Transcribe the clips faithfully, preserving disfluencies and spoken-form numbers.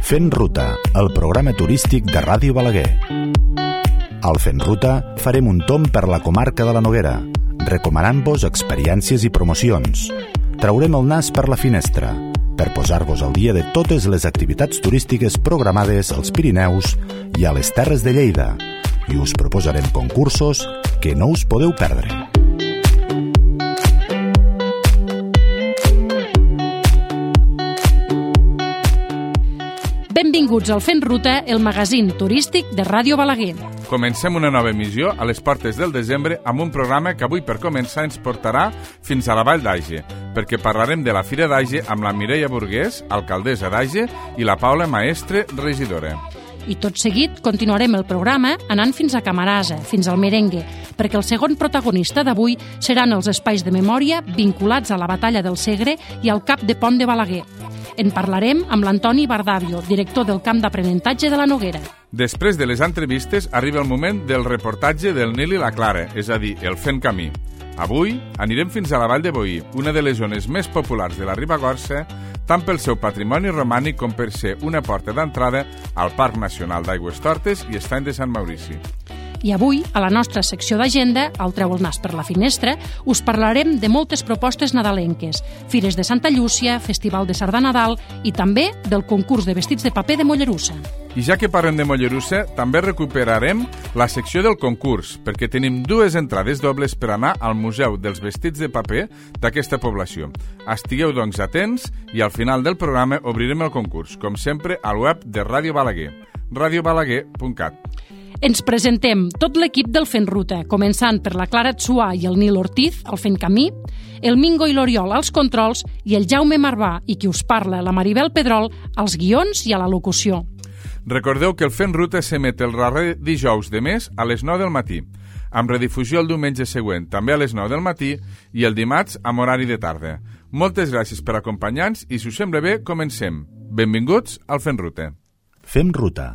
Fent Ruta, el programa turístic de Ràdio Balaguer. Al Fent Ruta farem un tomb per la comarca de la Noguera, recomanant-vos experiències i promocions. Traurem el nas per la finestra, per posar-vos al dia de totes les activitats turístiques programades als Pirineus i a les Terres de Lleida, i us proposarem concursos que no us podeu perdre. Benvinguts al Fent Ruta, el magazín turístic de Ràdio Balaguer. Comencem una nova emissió a les portes del desembre amb un programa que avui per començar ens portarà fins a la Vall d'Age, perquè parlarem de la Fira d'Age amb la Mireia Burgués, alcaldessa d'Age, i la Paula Maestre, regidora. I tot seguit continuarem el programa anant fins a Camarasa, fins al Merengue, perquè el segon protagonista d'avui seran els espais de memòria vinculats a la batalla del Segre i al Cap de Pont de Balaguer. En parlarem amb l'Antoni Bardavio, director del camp d'aprenentatge de la Noguera. Després de les entrevistes arriba el moment del reportatge del Nil i la Clara, és a dir, el Fent Camí. Avui anirem fins a la Vall de Boí, una de les zones més populars de la Ribagorça, tant pel seu patrimoni romànic com per ser una porta d'entrada al Parc Nacional d'Aigüestortes i Estany de Sant Maurici. I avui, a la nostra secció d'agenda, al Treu el nas per la finestra, us parlarem de moltes propostes nadalenques, fires de Santa Llúcia, Festival de Sardà Nadal i també del concurs de vestits de paper de Mollerussa. I ja que parlem de Mollerussa, també recuperarem la secció del concurs, perquè tenim dues entrades dobles per anar al Museu dels Vestits de Paper d'aquesta població. Estigueu, doncs, atents i al final del programa obrirem el concurs, com sempre, al web de Ràdio Balaguer, radio balaguer punt cat. Ens presentem tot l'equip del Fent Ruta, començant per la Clara Tsuà i el Nil Ortiz, al Fent Camí, el Mingo i l'Oriol als controls i el Jaume Marbà i qui us parla, la Maribel Pedrol, als guions i a la locució. Recordeu que el Fent Ruta s'emet el darrer dijous de mes a les nou del matí, amb redifusió el diumenge següent, també a les nou del matí, i el dimarts amb horari de tarda. Moltes gràcies per acompanyar-nos i, si us sembla bé, comencem. Benvinguts al Fent Ruta. Fem Ruta.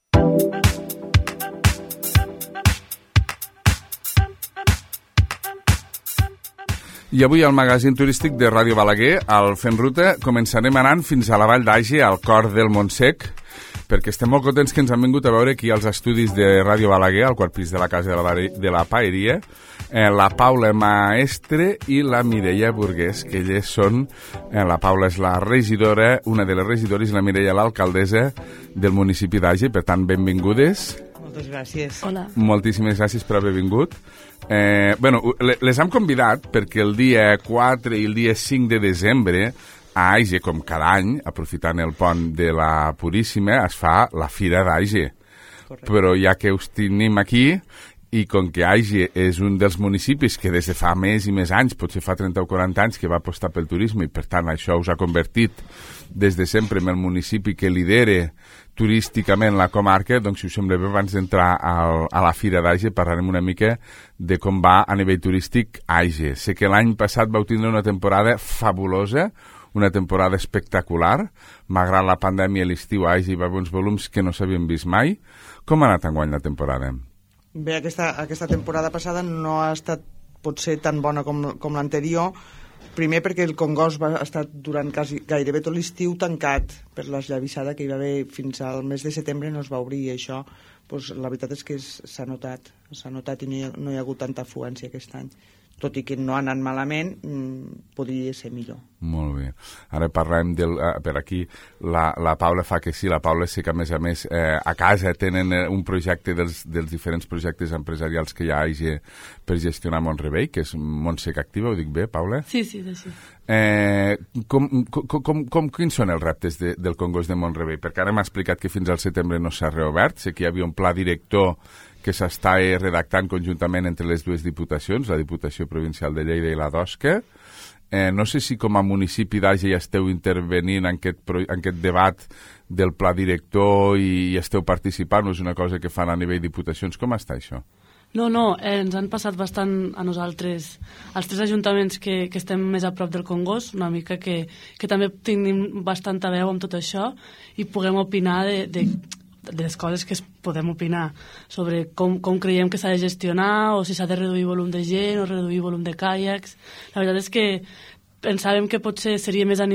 I avui al magazín turístic de Ràdio Balaguer, al Fent Ruta, començarem anant fins a la Vall d'Age, al cor del Montsec, perquè estem molt contents que ens han vingut a veure aquí als estudis de Ràdio Balaguer, al quart pis de la Casa de la, de la Paeria, eh, la Paula Maestre i la Mireia Burgués, que elles són, eh, la Paula és la regidora, una de les regidores, i la Mireia l'alcaldessa del municipi d'Age, per tant, benvingudes. Moltes gràcies. Hola. Moltíssimes gràcies per haver vingut. Eh, bueno, les hem convidat perquè el dia quatre i el dia cinc de desembre a Age, com cada any, aprofitant el pont de la Puríssima, es fa la Fira d'Age. Però ja que us tenim aquí, i com que Age és un dels municipis que des de fa més i més anys, potser fa trenta o quaranta anys, que va apostar pel turisme, i per tant això us ha convertit des de sempre en el municipi que lidera turísticament la comarca, doncs si us sembla bé, abans d'entrar al, a la Fira d'Age parlarem una mica de com va a nivell turístic Age. Sé que l'any passat vau tindre una temporada fabulosa, una temporada espectacular, malgrat la pandèmia a l'estiu a Age hi va haver uns volums que no s'havien vist mai. Com ha anat enguany la temporada? Bé, aquesta, aquesta temporada passada no ha estat potser tan bona com, com l'anterior, primer perquè el Congost va estar durant quasi, gairebé tot l'estiu tancat per l'esllavissada que hi va haver fins al mes de setembre, no es va obrir, i això doncs, la veritat és que s'ha notat, s'ha notat i no hi, ha, no hi ha hagut tanta afluència aquest any. Tot i que no ha anat malament, mmm, podria ser millor. Molt bé. Ara parlem del... Uh, per aquí, la, la Paula fa que sí, la Paula sí que a més a més eh, a casa tenen eh, un projecte dels, dels diferents projectes empresarials que hi ha per gestionar Mont-rebei, que és Montsec Activa, ho dic bé, Paula? Sí, sí, és així. Eh, com, com, com, com, quins són els reptes de, del Congost de Mont-rebei? Perquè ara m'ha explicat que fins al setembre no s'ha reobert, sé que hi havia un pla director que s'està redactant conjuntament entre les dues diputacions, la Diputació Provincial de Lleida i la d'Osca. Eh, no sé si com a municipi d'Age ja esteu intervenint en aquest, en aquest debat del pla director i, i esteu participant, o és una cosa que fan a nivell diputacions. Com està això? No, no, eh, ens han passat bastant a nosaltres, als tres ajuntaments que, que estem més a prop del Congost, una mica que, que també tenim bastanta veu amb tot això i puguem opinar de... de de les coses que es podem opinar sobre com, com creiem que s'ha de gestionar o si s'ha de reduir volum de gent o reduir volum de caiacs. La veritat és que pensàvem que potser seria més a nivell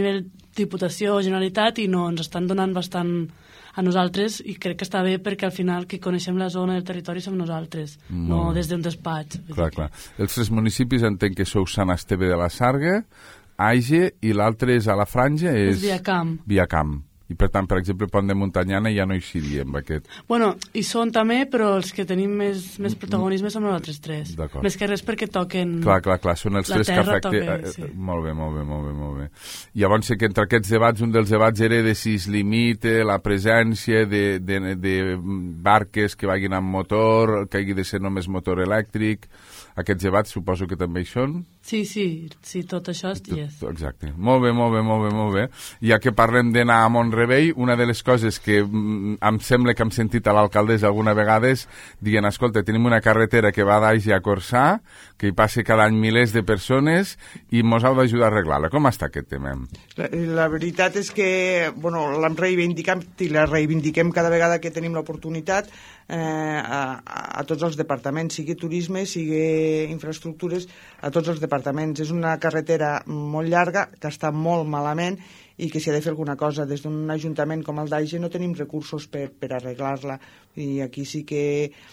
Diputació o Generalitat, i no, ens estan donant bastant a nosaltres, i crec que està bé perquè al final qui coneixem la zona del territori som nosaltres, mm. no des d'un despatx. Clar, clar. Els tres municipis entenc que sou Sant Esteve de la Sarga, Aige, i l'altre és a la Franja, és... És Viacamp. Viacamp. I per tant, per exemple, Pont de Montanyana ja no hi seria amb aquest... Bueno, hi són també, però els que tenim més, més protagonisme som nosaltres tres. Més que res perquè toquen... Clar, clar, clar, són els tres que afecten... Toque, sí. Molt bé, molt bé, molt bé, molt bé. Llavors sé que entre aquests debats, un dels debats era de si es limita la presència de, de, de barques que vagin amb motor, que hagi de ser només motor elèctric... Aquests debats suposo que també hi són? Sí, sí, sí, tot això hi és. Exacte. Molt bé, molt bé, molt bé, molt bé. Ja que parlem d'anar a Mont-rebei, una de les coses que em sembla que hem sentit a l'alcaldessa alguna vegada és dient, escolta, tenim una carretera que va d'Aige a Corçà, que hi passa cada any milers de persones i mos heu d'ajudar a arreglar-la. Com està aquest tema? La, la veritat és que, bueno, l'hem reivindicat i la reivindiquem cada vegada que tenim l'oportunitat eh, a, a tots els departaments, sigui turisme, sigui infraestructures, a tots els departaments. És una carretera molt llarga, que està molt malament i que s'hi ha de fer alguna cosa. Des d'un ajuntament com el d'Aige no tenim recursos per, per arreglar-la, i aquí sí que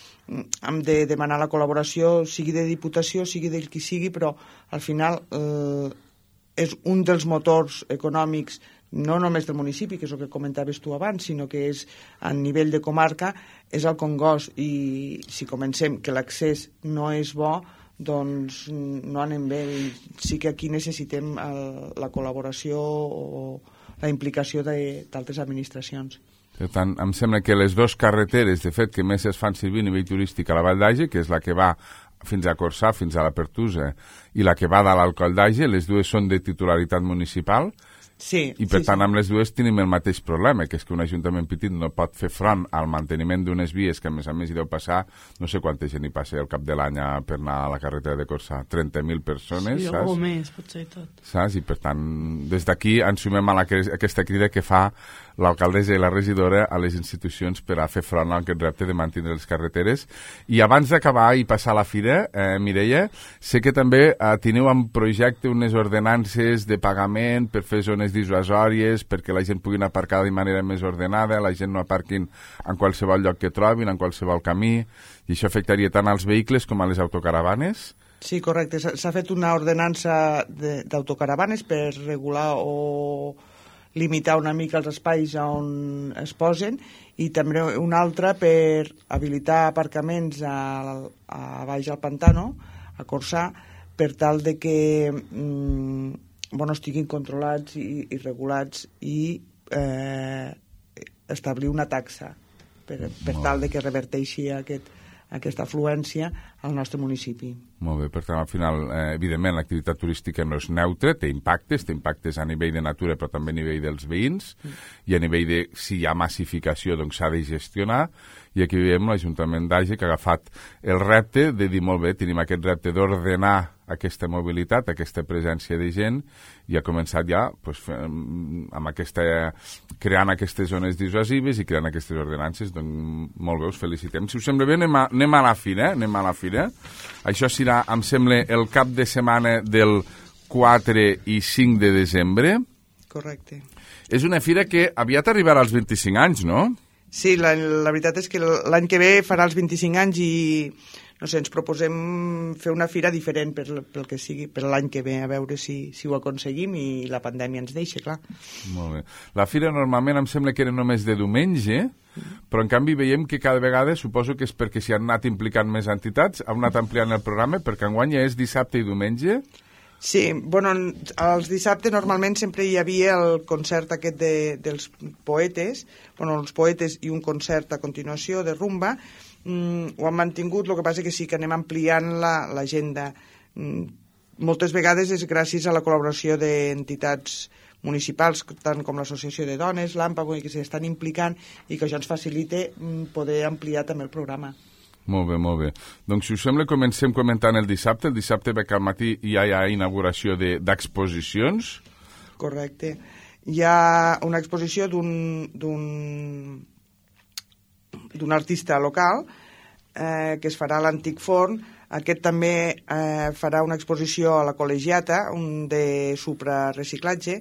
hem de demanar la col·laboració, sigui de Diputació, sigui del qui sigui, però al final eh, és un dels motors econòmics no només del municipi, que és el que comentaves tu abans, sinó que és a nivell de comarca, és el Congost, i si comencem que l'accés no és bo, doncs no anem bé, i sí que aquí necessitem el, la col·laboració o la implicació d'altres administracions. Per tant, em sembla que les dues carreteres, de fet, que més es fan servir a nivell turístic a la Vall d'Aige, que és la que va fins a Corçà, fins a la Pertusa, i la que va de l'Alcoi d'Aige, les dues són de titularitat municipal, sí, i per sí, tant sí. amb les dues tenim el mateix problema, que és que un ajuntament petit no pot fer front al manteniment d'unes vies que a més a més hi deu passar, no sé quanta gent hi passa al cap de l'any per anar a la carretera de Corçà, trenta mil persones, sí, saps? O més, potser tot. Saps? I per tant, des d'aquí ens sumem a la, aquesta crida que fa l'alcaldessa i la regidora a les institucions per a fer front a aquest repte de mantenir les carreteres. I abans d'acabar i passar a la fira, eh, Mireia, sé que també eh, teniu en projecte unes ordenances de pagament per fer zones dissuasòries, perquè la gent pugui aparcar de manera més ordenada, la gent no aparquin en qualsevol lloc que trobin, en qualsevol camí, i això afectaria tant als vehicles com a les autocaravanes? Sí, correcte. S'ha fet una ordenança d'autocaravanes per regular o limitar una mica els espais on es posen, i també una altra per habilitar aparcaments a, a baix al Pantano, a Corçà, per tal de que mm, bueno, estiguin controlats i, i regulats, i eh, establir una taxa per, per tal de que reverteixi aquest, aquesta afluència al nostre municipi. Molt bé, per tant, al final, eh, evidentment, l'activitat turística no és neutra, té impactes, té impactes a nivell de natura, però també a nivell dels veïns, mm. i a nivell de, si hi ha massificació, doncs s'ha de gestionar, i aquí veiem l'Ajuntament d'Aige que ha agafat el repte de dir, molt bé, tenim aquest repte d'ordenar aquesta mobilitat, aquesta presència de gent, i ha començat ja pues, amb aquesta, creant aquestes zones dissuasives i creant aquestes ordenances. Doncs molt bé, us felicitem. Si us sembla bé, anem a, anem a la fira, anem a la fira. Això serà, em sembla, el cap de setmana del quatre i cinc de desembre. Correcte. És una fira que aviat arribarà als vint-i-cinc anys, no? Sí, la, la veritat és que l'any que ve farà els vint-i-cinc anys, i no sé, ens proposem fer una fira diferent per, pel que sigui, per l'any que ve, a veure si, si ho aconseguim i la pandèmia ens deixa, clar. Molt bé. La fira normalment em sembla que era només de diumenge, però en canvi veiem que cada vegada, suposo que és perquè s'hi han anat implicant més entitats, han anat ampliant el programa, perquè enguany ja és dissabte i diumenge. Sí, bueno, els dissabtes normalment sempre hi havia el concert aquest de, dels poetes, bueno, els poetes i un concert a continuació de rumba. Mm, ho han mantingut, el que passa que sí que anem ampliant l'agenda. La, mm, moltes vegades és gràcies a la col·laboració d'entitats municipals, tant com l'Associació de Dones, l'AMPA, que s'estan implicant, i que això ens facilita mm, poder ampliar també el programa. Molt bé, molt bé. Doncs, si us sembla, comencem comentant el dissabte. El dissabte ve que al matí ja hi ha inauguració d'exposicions. Correcte. Hi ha una exposició d'un d'un artista local eh, que es farà a l'Antic Forn. Aquest també eh, farà una exposició a la Col·legiata, un de suprareciclatge,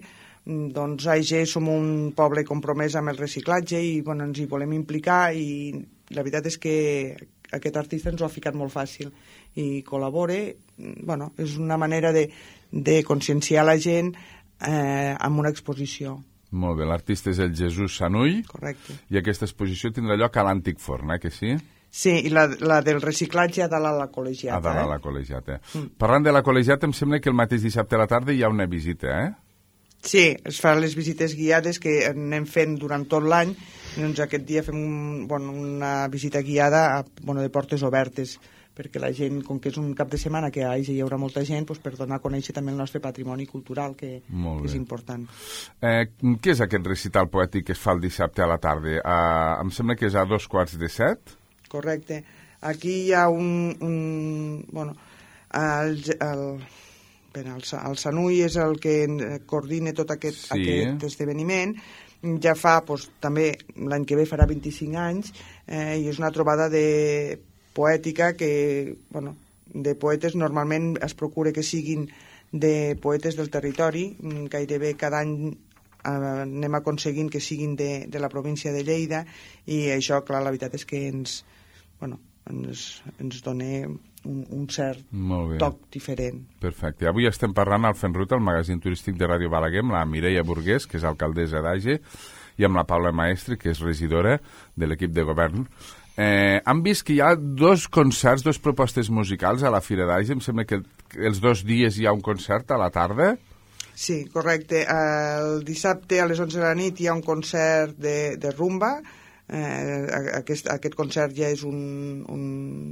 doncs A I G som un poble compromès amb el reciclatge i bueno, ens hi volem implicar i la veritat és que aquest artista ens ho ha ficat molt fàcil i col·labora, bueno, és una manera de, de conscienciar la gent eh, amb una exposició. Molt bé, l'artista és el Jesús Sanull. Correcte. I aquesta exposició tindrà lloc a l'Antic Forn, eh, que sí? Sí, i la, la del reciclatge a dalt a la col·legiata. A dalt a eh? la col·legiata. Mm. Parlant de la col·legiata, em sembla que el mateix dissabte a la tarda hi ha una visita, eh? Sí, es fan les visites guiades que anem fent durant tot l'any. Doncs aquest dia fem un, bueno, una visita guiada a, bueno, de portes obertes, perquè la gent, com que és un cap de setmana que a Aige hi haurà molta gent, doncs per donar a conèixer també el nostre patrimoni cultural, que, que és important. Eh, què és aquest recital poètic que es fa el dissabte a la tarda? Eh, em sembla que és a dos quarts de set? Correcte. Aquí hi ha un... un bueno, el, el, el, el Sanull és el que coordina tot aquest, sí. aquest esdeveniment. Ja fa, doncs, també l'any que ve farà vint-i-cinc anys, eh, i és una trobada de poètica que, bueno, de poetes normalment es procura que siguin de poetes del territori, gairebé cada any eh, anem aconseguint que siguin de, de la província de Lleida i això, clar, la veritat és que ens, bueno, ens, ens dona un, un cert toc diferent. Perfecte. Avui estem parlant al Fent Ruta, el magazín turístic de Ràdio Balaguer, amb la Mireia Burgués, que és alcaldessa d'Aige, i amb la Paula Maestre, que és regidora de l'equip de govern. Eh, han vist que hi ha dos concerts, dos propostes musicals a la Fira d'Aige. Em sembla que els dos dies hi ha un concert a la tarda. Sí, correcte. El dissabte a les onze de la nit hi ha un concert de, de rumba. Eh, aquest, aquest concert ja és un, un,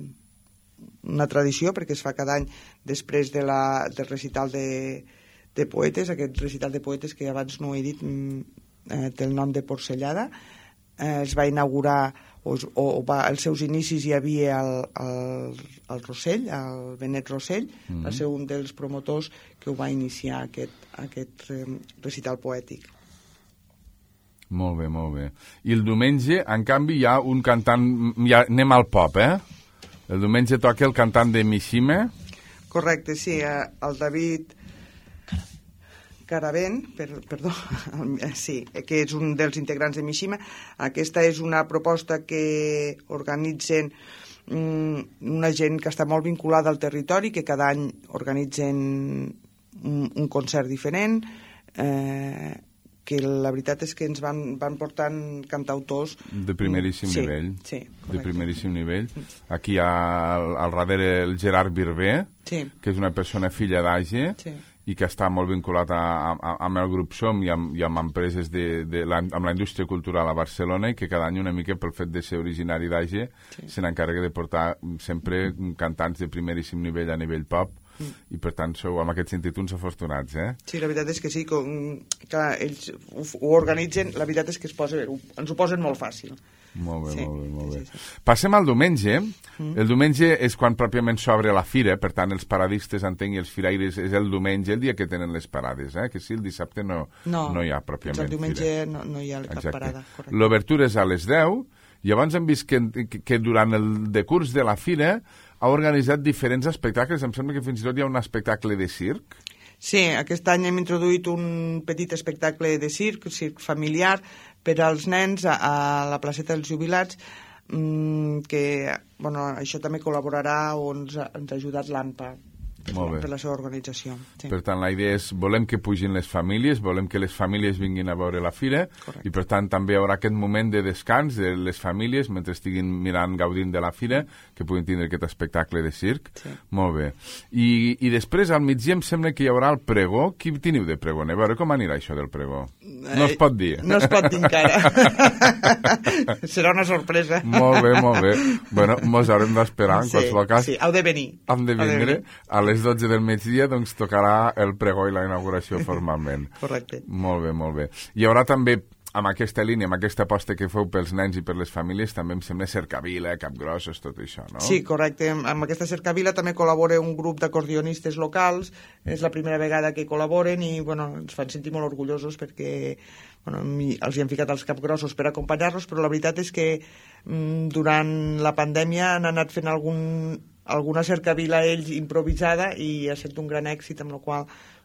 una tradició perquè es fa cada any després de la, del recital de, de poetes. Aquest recital de poetes que abans no he dit eh, té el nom de Porcellada. Eh, es va inaugurar o, o va, als seus inicis hi havia el, el, el Rossell, el Benet Rossell, mm-hmm. va ser un dels promotors que ho va iniciar aquest, aquest eh, recital poètic. Molt bé, molt bé. I el diumenge, en canvi, hi ha un cantant... Ja anem al pop, eh? El diumenge toca el cantant de Mishima. Correcte, sí. El David Caravent, per, perdó, sí, que és un dels integrants de Mishima. Aquesta és una proposta que organitzen una gent que està molt vinculada al territori, que cada any organitzen un, un concert diferent, eh, que la veritat és que ens van, van portant cantautors... De primeríssim sí, nivell. Sí, de primeríssim nivell. Aquí hi ha al, al darrere el Gerard Birber, sí. que és una persona filla d'Aige, sí. i que està molt vinculat a, a, amb el grup Som i amb, i amb empreses de, de la, amb la indústria cultural a Barcelona, i que cada any una mica pel fet de ser originari d'Aige sí. se n'encarrega de portar sempre cantants de primeríssim nivell a nivell pop. Mm. I per tant sou en aquest sentit uns afortunats, eh? Sí, la veritat és que sí, com, clar, ells ho, ho organitzen, la veritat és que es posa, ens ho posen molt fàcil. Molt bé, sí. molt bé, molt bé. Sí, sí, sí. Passem al diumenge. Mm. El diumenge és quan pròpiament s'obre la fira, per tant els paradistes, entenc, i els firaires és el diumenge, el dia que tenen les parades, eh? Que sí, el dissabte no, no, no hi ha pròpiament fira. El diumenge fira. no, no hi ha cap Exacte. parada. L'obertura és a les deu. Llavors hem vist que, que, que durant el decurs de la fira ha organitzat diferents espectacles. Em sembla que fins i tot hi ha un espectacle de circ. Sí, aquest any hem introduït un petit espectacle de circ, circ familiar, per als nens a, a la placeta dels jubilats, mmm, que bueno, això també col·laborarà o ens, ens ha ajudat l'AMPA. Molt bé. Per la seva organització. Sí. Per tant, la idea és, volem que pugin les famílies, volem que les famílies vinguin a veure la fira. Correcte. I per tant també hi haurà aquest moment de descans de les famílies mentre estiguin mirant, gaudint de la fira, que puguin tindre aquest espectacle de circ. Sí. Molt bé. I, I després al migdia em sembla que hi haurà el pregó. Qui teniu de pregó? A veure com anirà això del pregó. No es pot dir. No es pot dir encara. Serà una sorpresa. Molt bé, molt bé. Bueno, mos haurem d'esperar en sí, qualsevol cas. Sí, heu de venir. Hem de vindre. A les dotze del migdia doncs tocarà el pregó i la inauguració formalment. Correcte. Molt bé, molt bé. Hi haurà també, amb aquesta línia, amb aquesta aposta que feu pels nens i per les famílies, també em sembla cercavila, capgrossos, tot això, no? Sí, correcte. Amb aquesta cercavila també col·labora un grup d'acordionistes locals. És la primera vegada que col·laboren i bueno, ens fan sentir molt orgullosos perquè bueno, els hi han ficat els capgrossos per acompanyar-los, però la veritat és que mm, durant la pandèmia han anat fent algun, alguna cercavila ells improvisada i ha estat un gran èxit, amb la qual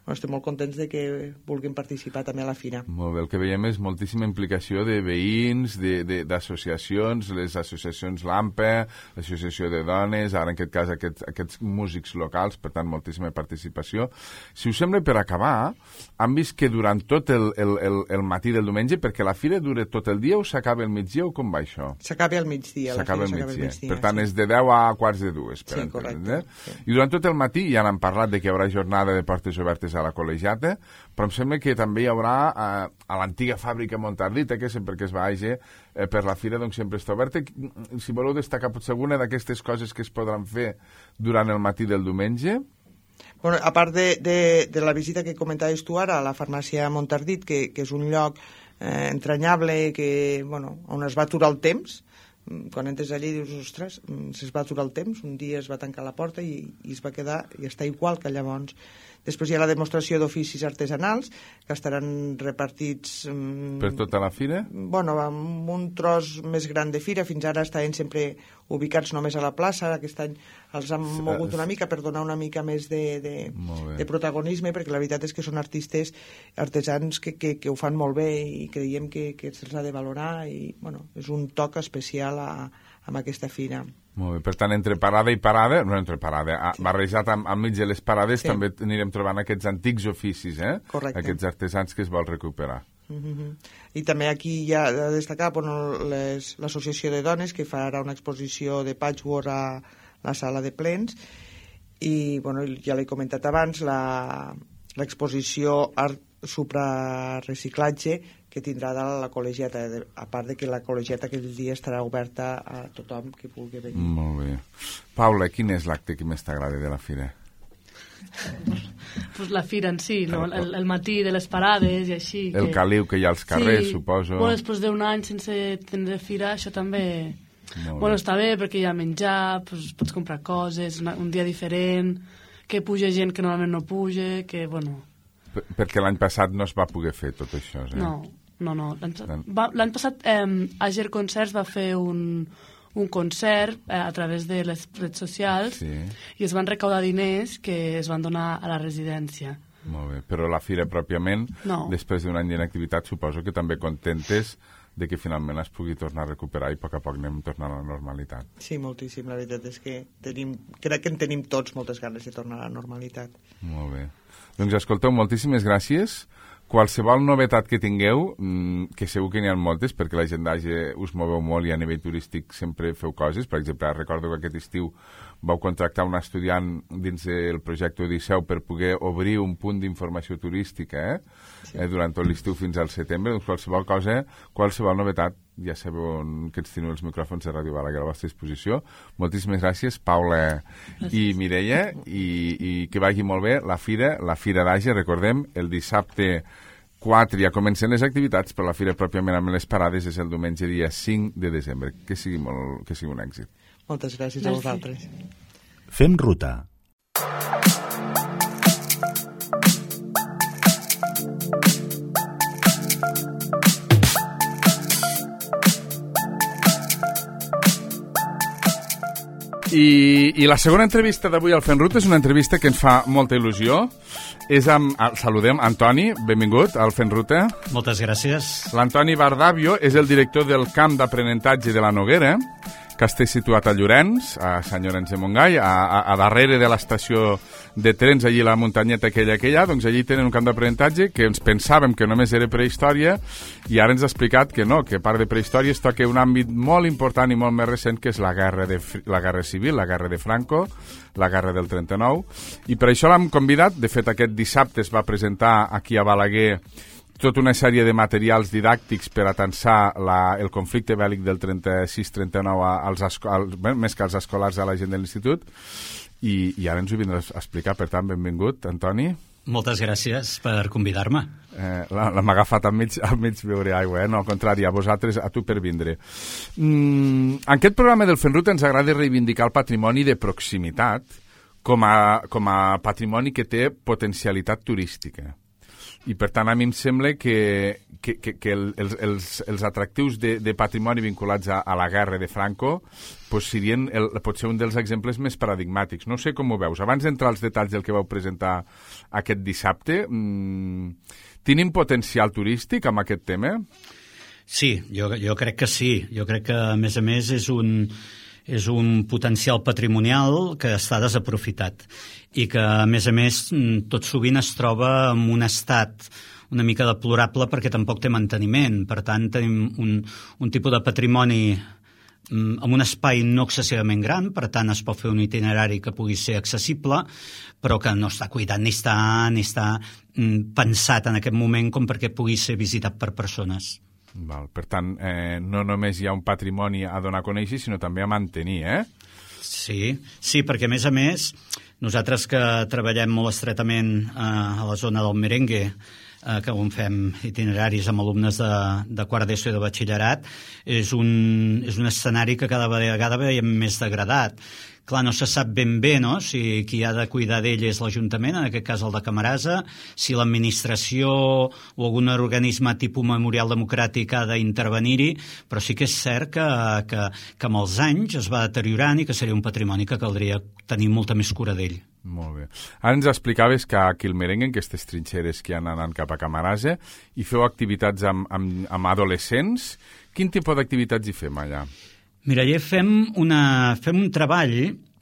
bueno, estem molt contents de que vulguin participar també a la fira. Molt bé, el que veiem és moltíssima implicació de veïns, d'associacions, les associacions l'AMPE, l'associació de dones, ara en aquest cas aquests, aquests músics locals, per tant, moltíssima participació. Si us sembla, per acabar, han vist que durant tot el, el, el, el matí del diumenge, perquè la fira dura tot el dia o s'acaba el migdia o com va això? S'acaba al migdia. S'acaba al migdia. Per tant, és de deu a quarts de dues. Sí, correcte. I durant tot el matí ja n'han parlat de que hi haurà jornada de portes obertes a la col·legiata, però em sembla que també hi haurà a, a l'antiga fàbrica Montardita, que sempre que es vagi eh, per la fira doncs sempre està oberta. Si voleu destacar potser alguna d'aquestes coses que es podran fer durant el matí del diumenge. Bueno, a part de, de, de la visita que comentaves tu ara a la farmàcia Montardit, que, que és un lloc eh, entranyable, que, bueno, on es va aturar el temps. Quan entres allí dius, ostres, es va aturar el temps, un dia es va tancar la porta i, i es va quedar, i està igual que llavors. Després hi ha la demostració d'oficis artesanals, que estaran repartits... Um, per tota la fira? Bueno, amb un tros més gran de fira. Fins ara estaven sempre ubicats només a la plaça. Aquest any els han mogut una mica per donar una mica més de, de, de protagonisme, perquè la veritat és que són artistes artesans que, que, que ho fan molt bé i creiem que, que se'ls ha de valorar i, bueno, és un toc especial a, a aquesta fira. Molt bé. Per tant, entre parada i parada, no entre parada, sí. barrejat amb, amb mig de les parades, sí. també anirem trobant aquests antics oficis, eh? Correcte. Aquests artesans que es vol recuperar. Mm-hmm. I també aquí hi ha de destacar bueno, l'associació de dones, que farà una exposició de patchwork a la sala de plens, i bueno, ja l'he comentat abans, l'exposició Art Supra-Reciclatge, que tindrà de la col·legiata, a part de que la col·legiata aquell dia estarà oberta a tothom que vulgui venir. Molt bé. Paula, quin és l'acte que més t'agrada de la fira? Pues la fira en si, no? el, el matí de les parades i així. El que... caliu que hi ha als carrers, sí. suposo. Bueno, després d'un any sense tenir fira, això també... Bueno, està bé perquè hi ha menjar, pues, pots comprar coses, una, un dia diferent, que puja gent que normalment no puja, que, bueno... Per, perquè l'any passat no es va poder fer tot això, eh? No, no, no. L'any passat eh, Ager Concerts va fer un, un concert eh, a través de les redes socials, sí. i es van recaudar diners que es van donar a la residència. Molt bé, però la fira pròpiament, no. després d'un any d'inactivitat, suposo que també contentes de que finalment es pugui tornar a recuperar i a poc a poc anem tornant a la normalitat. Sí, moltíssim. La veritat és que tenim, crec que en tenim tots moltes ganes de tornar a la normalitat. Molt bé. Doncs escolteu, moltíssimes gràcies. Qualsevol novetat que tingueu, que segur que n'hi ha moltes, perquè la gent d'Age us moveu molt i a nivell turístic sempre feu coses. Per exemple, recordo que aquest estiu vau contractar un estudiant dins del projecte Odisseu per poder obrir un punt d'informació turística, eh? Sí. eh durant tot l'estiu fins al setembre. Doncs qualsevol cosa, qualsevol novetat, ja sabeu que ens teniu els micròfons de Ràdio Balaguer a la vostra disposició. Moltíssimes gràcies, Paula gràcies. i Mireia, i, i que vagi molt bé la fira, la Fira d'Age, recordem, el dissabte quatre ja comencen les activitats, però la fira pròpiament amb les parades és el diumenge dia cinc de desembre. Que sigui, molt, que sigui un èxit. Moltes gràcies a vosaltres. Fem ruta. I, i la segona entrevista d'avui al Fent Ruta és una entrevista que ens fa molta il·lusió. És amb, saludem, Antoni, benvingut al Fent Ruta. Moltes gràcies. L'Antoni Bardavio és el director del camp d'aprenentatge de la Noguera, que està situat a Llorenç, a Sant Llorenç de Montgai, a, a, a darrere de l'estació de trens, allí la muntanyeta aquella que hi ha, doncs allí tenen un camp d'aprenentatge que ens pensàvem que només era prehistòria i ara ens ha explicat que no, que a part de prehistòria es toca un àmbit molt important i molt més recent, que és la guerra, de, la guerra civil, la guerra de Franco, la guerra del trenta-nou, i per això l'hem convidat. De fet, aquest dissabte es va presentar aquí a Balaguer tota una sèrie de materials didàctics per atensar la, el conflicte bèl·lic del trenta-sis trenta-nou als, als, més que als escolars de la gent de l'institut, i, i ara ens ho vindràs a explicar. Per tant, benvingut, Antoni. Moltes gràcies per convidar-me. Eh, L'hem agafat al mig, al mig beure aigua, eh? No, al contrari, a vosaltres, a tu per vindre. Mm, en aquest programa del Fent Ruta ens agrada reivindicar el patrimoni de proximitat com a, com a patrimoni que té potencialitat turística. i per tant a mi em sembla que, que, que, que el, els, els, els atractius de, de patrimoni vinculats a, a la guerra de Franco pues, serien el, pot ser un dels exemples més paradigmàtics. No sé com ho veus. Abans d'entrar als detalls del que vau presentar aquest dissabte, mmm, tenim potencial turístic amb aquest tema? Sí, jo, jo crec que sí. Jo crec que, a més a més, és un, és un potencial patrimonial que està desaprofitat i que, a més a més, tot sovint es troba en un estat una mica deplorable perquè tampoc té manteniment. Per tant, tenim un, un tipus de patrimoni amb un espai no excessivament gran, per tant es pot fer un itinerari que pugui ser accessible, però que no està cuidat ni està, ni està pensat en aquest moment com perquè pugui ser visitat per persones. Val, per tant, eh, no només hi ha un patrimoni a donar a conèixer, sinó també a mantenir, eh? Sí, sí, perquè a més a més, nosaltres que treballem molt estretament eh, a la zona del merengue, eh, que on fem itineraris amb alumnes de, de quart d'ESO i de batxillerat, és un, és un escenari que cada vegada veiem més degradat. Clar, no se sap ben bé, no?, si qui ha de cuidar d'ell és l'Ajuntament, en aquest cas el de Camarasa, si l'administració o algun organisme tipus Memorial Democràtic ha d'intervenir-hi, però sí que és cert que, que, que amb els anys es va deteriorant i que seria un patrimoni que caldria tenir molta més cura d'ell. Molt bé. Ara ens explicaves que aquí al merengue, en aquestes trinxeres que han anat cap a Camarasa, hi feu activitats amb, amb, amb adolescents. Quin tipus d'activitats hi fem allà? Mira, allà fem, una, fem un treball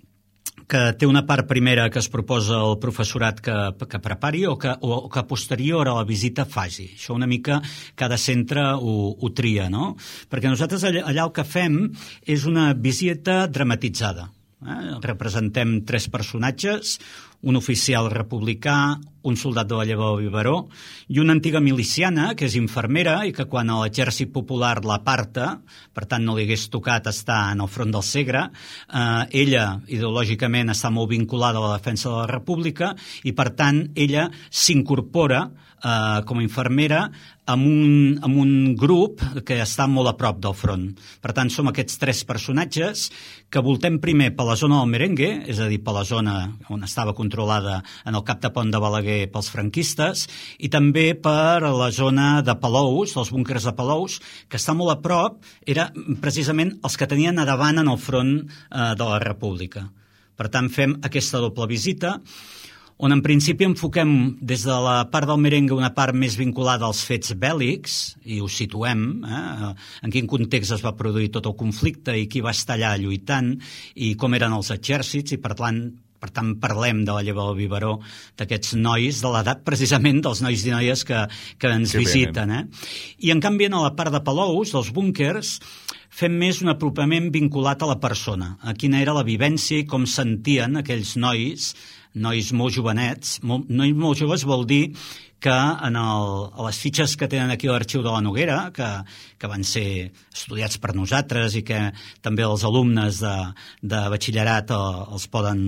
que té una part primera que es proposa al professorat que, que prepari o que, o, o que posterior a la visita faci. Això una mica cada centre ho, ho tria, no? Perquè nosaltres allà, allà el que fem és una visita dramatitzada. Eh? Representem tres personatges, un oficial republicà, un soldat de la Lleva del Biberó i una antiga miliciana, que és infermera i que quan l'exèrcit popular l'aparta, per tant no li hagués tocat estar en el front del Segre, eh, ella ideològicament està molt vinculada a la defensa de la República i per tant ella s'incorpora eh, com a infermera amb un, amb un grup que està molt a prop del front. Per tant, som aquests tres personatges que voltem primer per la zona del merengue, és a dir, per la zona on estava controlada en el cap de pont de Balaguer pels franquistes, i també per la zona de Palous, dels búnquers de Palous, que està molt a prop, era precisament els que tenien a davant en el front eh, de la República. Per tant, fem aquesta doble visita, on en principi enfoquem des de la part del merengue una part més vinculada als fets bèl·lics, i ho situem, eh, en quin context es va produir tot el conflicte i qui va estar allà lluitant i com eren els exèrcits, i per tant, per tant parlem de la Lleva del Biberó, d'aquests nois, de l'edat precisament dels nois i noies que, que ens que visiten. Eh? I en canvi, a la part de Palous, dels búnquers, fem més un apropament vinculat a la persona, a quina era la vivència i com sentien aquells nois, nois molt jovenets. Molt, nois molt joves vol dir que en el, a les fitxes que tenen aquí a l'Arxiu de la Noguera, que, que van ser estudiats per nosaltres i que també els alumnes de, de batxillerat el, els poden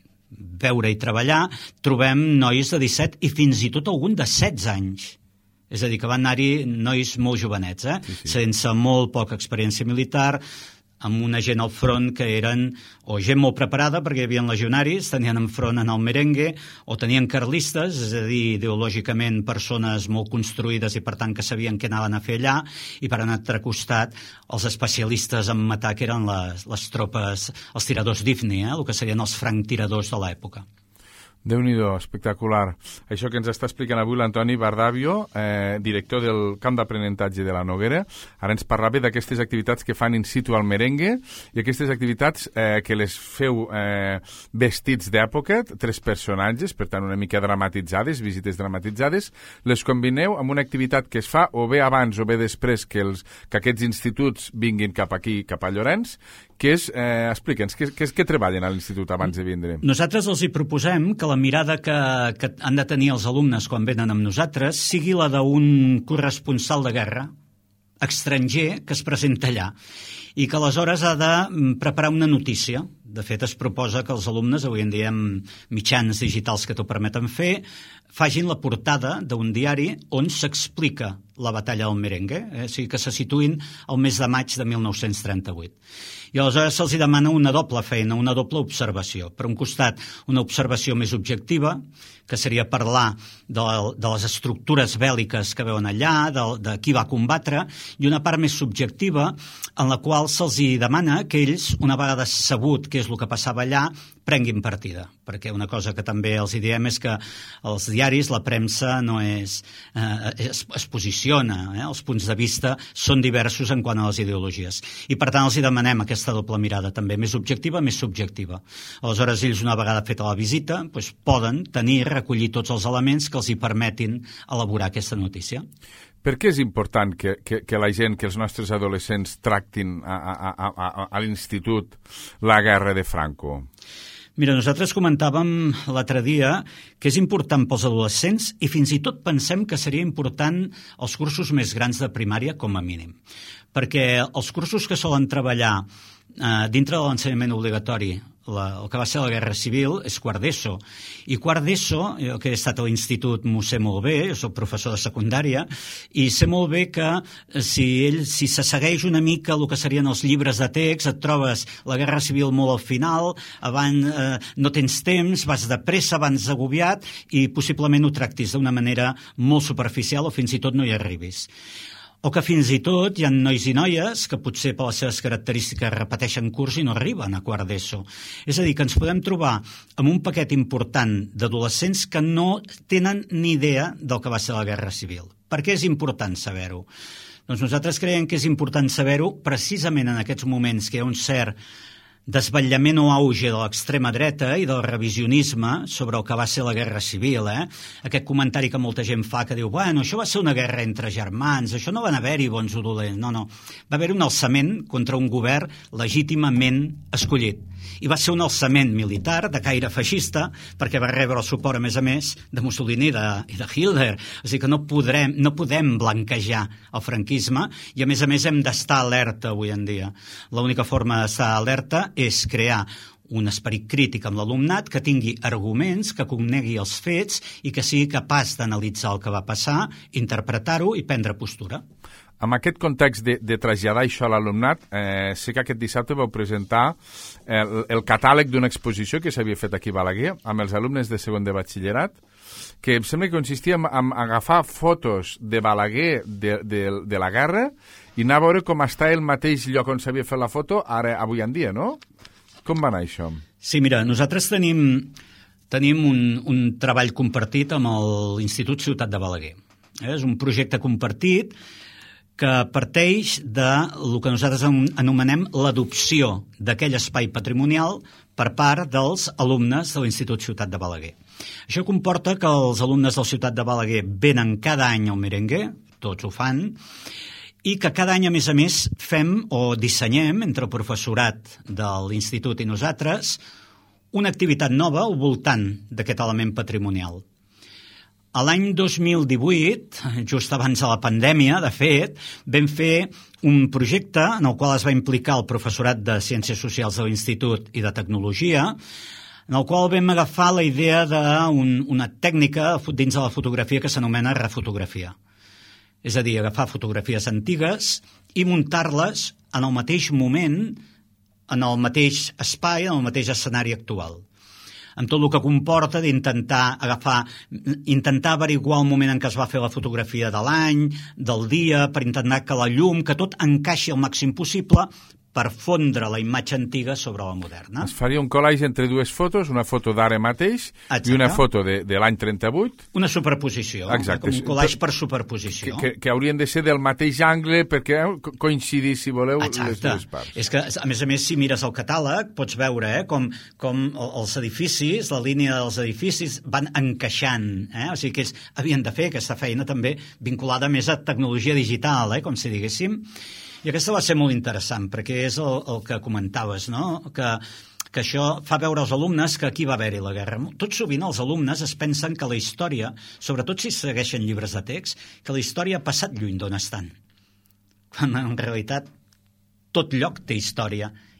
veure i treballar, trobem nois de disset i fins i tot algun de setze anys. És a dir, que van anar-hi nois molt jovenets, eh? Sí, sí. Sense molt poca experiència militar, amb una gent al front que eren o gent molt preparada perquè hi havia legionaris, tenien enfront en el merengue, o tenien carlistes, és a dir, ideològicament persones molt construïdes i per tant que sabien què anaven a fer allà, i per un altre costat els especialistes en matar, que eren les, les tropes, els tiradors d'I F N I, eh? El que serien els franctiradors de l'època. Déu-n'hi-do, espectacular. Això que ens està explicant avui l'Antoni Bardavio, eh, director del camp d'aprenentatge de la Noguera. Ara ens parlava d'aquestes activitats que fan in situ al merengue i aquestes activitats eh, que les feu eh, vestits d'època, tres personatges, per tant una mica dramatitzades, visites dramatitzades, les combineu amb una activitat que es fa o bé abans o bé després que, els, que aquests instituts vinguin cap aquí, cap a Llorenç, que és, eh, explica'ns, què, què és que treballen a l'institut abans de vindre? Nosaltres els hi proposem que la mirada que, que han de tenir els alumnes quan venen amb nosaltres sigui la d'un corresponsal de guerra estranger que es presenta allà i que aleshores ha de preparar una notícia De fet, es proposa que els alumnes, avui en dia amb mitjans digitals que t'ho permeten fer, facin la portada d'un diari on s'explica la batalla del merengue, eh? O sigui que se situïn al mes de maig de mil nou-cents trenta-vuit. I aleshores se'ls demana una doble feina, una doble observació. Per un costat, una observació més objectiva, que seria parlar de, de les estructures bèl·liques que veuen allà, de, de qui va combatre, i una part més subjectiva, en la qual se'ls demana que ells, una vegada sabut què és el que passava allà, prenguin partida. Perquè una cosa que també els diem és que els diaris, la premsa, no és, eh, es, es posiciona, eh? Els punts de vista són diversos en quant a les ideologies. I per tant els demanem aquesta doble mirada també, més objectiva, més subjectiva. Aleshores ells, una vegada feta la visita, doncs, poden tenir, recollir tots els elements que els hi permetin elaborar aquesta notícia. Per què és important que, que, que la gent, que els nostres adolescents tractin a, a, a, a, a l'institut la guerra de Franco? Mira, nosaltres comentàvem l'altre dia que és important pels adolescents i fins i tot pensem que seria important els cursos més grans de primària com a mínim. Perquè els cursos que solen treballar eh, dintre de l'ensenyament obligatori, la, el que va ser la Guerra Civil, és quart d'ESO. I quart d'ESO, jo que he estat a l'institut m'ho sé molt bé, jo soc professor de secundària, i sé molt bé que si, ell, si se segueix una mica el que serien els llibres de text, et trobes la Guerra Civil molt al final, abans, eh, no tens temps, vas de pressa, abans agobiat, i possiblement ho tractis d'una manera molt superficial o fins i tot no hi arribis. O que fins i tot hi ha nois i noies que potser per les seves característiques repeteixen curs i no arriben a quart d'ESO. És a dir, que ens podem trobar amb un paquet important d'adolescents que no tenen ni idea del que va ser la Guerra Civil. Per què és important saber-ho? Doncs nosaltres creiem que és important saber-ho precisament en aquests moments que hi ha un cert desvetllament o auge de l'extrema dreta i del revisionisme sobre el que va ser la Guerra Civil, eh? Aquest comentari que molta gent fa que diu, bueno, això va ser una guerra entre germans, això no van haver-hi bons o dolents, no, no. Va haver un alçament contra un govern legítimament escollit. I va ser un alçament militar de caire feixista perquè va rebre el suport, a més a més, de Mussolini i de, i de Hitler. O sigui que no, podrem, no podem blanquejar el franquisme i, a més a més, hem d'estar alerta avui en dia. L'única forma d'estar alerta és crear un esperit crític amb l'alumnat que tingui arguments, que conegui els fets i que sigui capaç d'analitzar el que va passar, interpretar-ho i prendre postura. Amb aquest context de, de traslladar això a l'alumnat, eh, sé que aquest dissabte vau presentar el, el catàleg d'una exposició que s'havia fet aquí a Balaguer amb els alumnes de segon de batxillerat, que em sembla que consistia en, en agafar fotos de Balaguer de, de, de la guerra i anar a veure com està el mateix lloc on s'havia fet la foto ara avui en dia, no? Com va anar això? Sí, mira, nosaltres tenim, tenim un, un treball compartit amb l'Institut Ciutat de Balaguer. Eh? És un projecte compartit que parteix de el que nosaltres anomenem l'adopció d'aquell espai patrimonial per part dels alumnes de l'Institut Ciutat de Balaguer. Això comporta que els alumnes del Ciutat de Balaguer venen cada any al merengue, tots ho fan, i que cada any, a més a més, fem o dissenyem, entre el professorat de l'Institut i nosaltres, una activitat nova al voltant d'aquest element patrimonial. A l'any dos mil divuit, just abans de la pandèmia, de fet, vam fer un projecte en el qual es va implicar el professorat de Ciències Socials de l'Institut i de Tecnologia, en el qual vam agafar la idea d'una tècnica dins de la fotografia que s'anomena refotografia. És a dir, agafar fotografies antigues i muntar-les en el mateix moment, en el mateix espai, en el mateix escenari actual. Amb tot el que comporta d'intentar agafar, intentar averiguar el moment en què es va fer la fotografia de l'any, del dia, per intentar que la llum, que tot encaixi el màxim possible per fondre la imatge antiga sobre la moderna. Es faria un collage entre dues fotos, una foto d'ara mateix Exacte. I una foto de, de l'any trenta-vuit. Una superposició, Exacte. Un collage per superposició. Que, que, que haurien de ser del mateix angle perquè coincidir, si voleu, Exacte. Les dues parts. És que, a més a més, si mires el catàleg, pots veure eh, com, com els edificis, la línia dels edificis van encaixant. Eh? O sigui que és, havien de fer aquesta feina també vinculada més a tecnologia digital, eh, com si diguéssim. I aquesta va ser molt interessant, perquè és el, el que comentaves, no? que, que això fa veure als alumnes que aquí va haver-hi la guerra. Tot sovint els alumnes es pensen que la història, sobretot si segueixen llibres de text, que la història ha passat lluny d'on estan. Quan en realitat tot lloc té història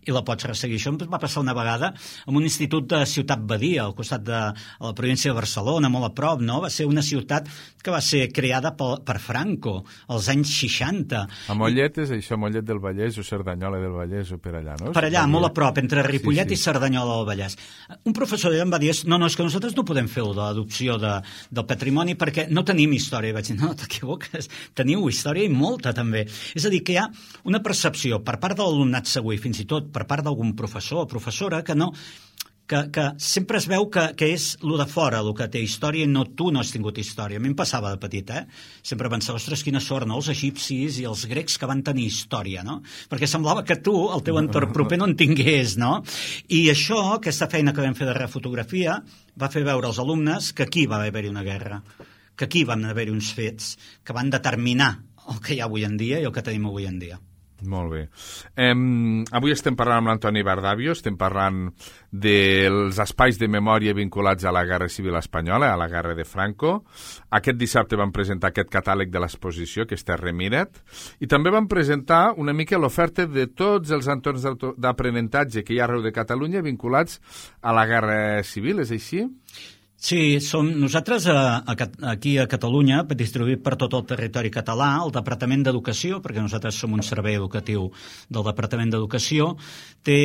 i la pots resseguir. Això va passar una vegada en un institut de Ciutat Badia, al costat de la província de Barcelona, molt a prop, no? Va ser una ciutat que va ser creada per, per Franco als anys seixanta. A Mollet és això, Mollet del Vallès o Cerdanyola del Vallès o per allà, no? Per allà, molt a prop, entre Ripollet sí, sí. i Cerdanyola del Vallès. Un professor d'allà em va dir, no, no, és que nosaltres no podem fer-ho de l'adopció de, del patrimoni perquè no tenim història. I vaig dir, no, t'equivoques, teniu història i molta també. És a dir, que hi ha una percepció per part de l'alumnat segur i fins i tot per part d'algun professor o professora que no... Que, que sempre es veu que, que és lo de fora el que té història i no tu no has tingut història. A mi em passava de petit, eh? Sempre pensava, ostres, quina sort, no? Els egipcis i els grecs que van tenir història, no? Perquè semblava que tu, el teu entorn proper, no en tingués, no? I això, aquesta feina que vam fer de refotografia, va fer veure als alumnes que aquí va haver-hi una guerra, que aquí van haver-hi uns fets que van determinar el que hi ha avui en dia i el que tenim avui en dia. Molt bé. Eh, avui estem parlant amb l'Antoni Bardavio, estem parlant dels espais de memòria vinculats a la Guerra Civil Espanyola, a la Guerra de Franco. Aquest dissabte vam presentar aquest catàleg de l'exposició, que és Terremiret, i també vam presentar una mica l'oferta de tots els entorns d'aprenentatge que hi ha arreu de Catalunya vinculats a la Guerra Civil, és així? Sí, som nosaltres a, a, aquí a Catalunya, distribuït per tot el territori català, el Departament d'Educació, perquè nosaltres som un servei educatiu del Departament d'Educació, té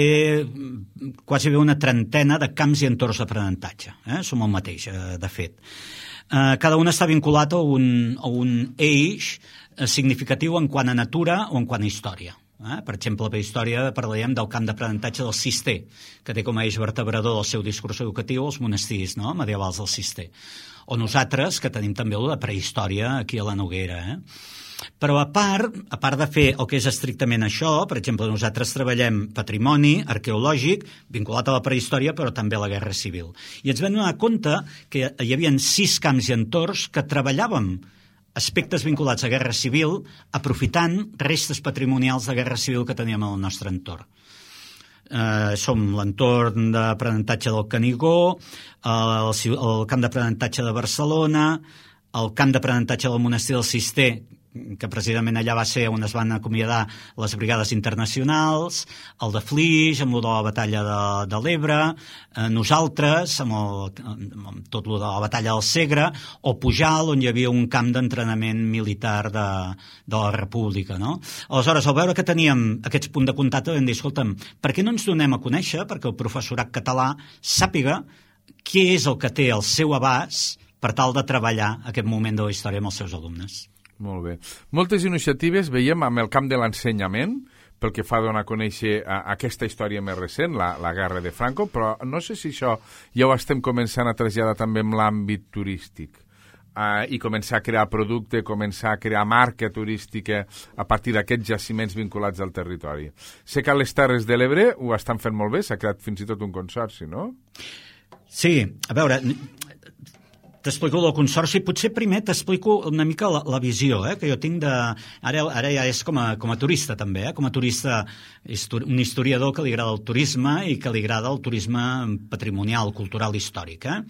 quasi bé una trentena de camps i entorns d'aprenentatge. Eh? Som el mateix, eh, de fet. Eh, cada un està vinculat a un, a un eix significatiu en quant a natura o en quant a història. Eh? Per exemple, per història parlarem del camp d'aprenentatge del Cister, que té com a eix vertebrador del seu discurs educatiu els monestirs, no? medievals del Cister. O nosaltres, que tenim també la prehistòria aquí a la Noguera. Eh? Però a part, a part de fer el que és estrictament això, per exemple, nosaltres treballem patrimoni arqueològic vinculat a la prehistòria, però també a la Guerra Civil. I ens vam donar compte que hi havia sis camps i entorns que treballàvem aspectes vinculats a Guerra Civil, aprofitant restes patrimonials de Guerra Civil que teníem al nostre entorn. Eh, som l'entorn d'aprenentatge del Canigó, el, el camp d'aprenentatge de Barcelona, el camp d'aprenentatge del monestir del Cister, que precisament allà va ser on es van acomiadar les brigades internacionals, el de Flix, amb el de la batalla de, de l'Ebre, eh, nosaltres, amb, el, amb tot el de la batalla del Segre, o Pujal, on hi havia un camp d'entrenament militar de, de la República. No? Aleshores, al veure que teníem aquests punts de contacte, vam dir, escolta'm, per què no ens donem a conèixer perquè el professorat català sàpiga què és el que té al seu abast per tal de treballar aquest moment de la història amb els seus alumnes. Molt bé. Moltes iniciatives veiem amb el camp de l'ensenyament, pel que fa a donar a conèixer a, a aquesta història més recent, la, la Guerra de Franco, però no sé si això ja ho estem començant a traslladar també en l'àmbit turístic. Uh, i començar a crear producte, començar a crear marca turística a partir d'aquests jaciments vinculats al territori. Sé que a les Terres de l'Ebre ho estan fent molt bé, s'ha creat fins i tot un consorci, no? Sí, a veure... T'explico el consorci. Potser primer t'explico una mica la, la visió eh, que jo tinc de... Ara, ara ja és com a, com a turista, també. Eh? Com a turista, un historiador que li agrada el turisme i que li agrada el turisme patrimonial, cultural, històric. Eh?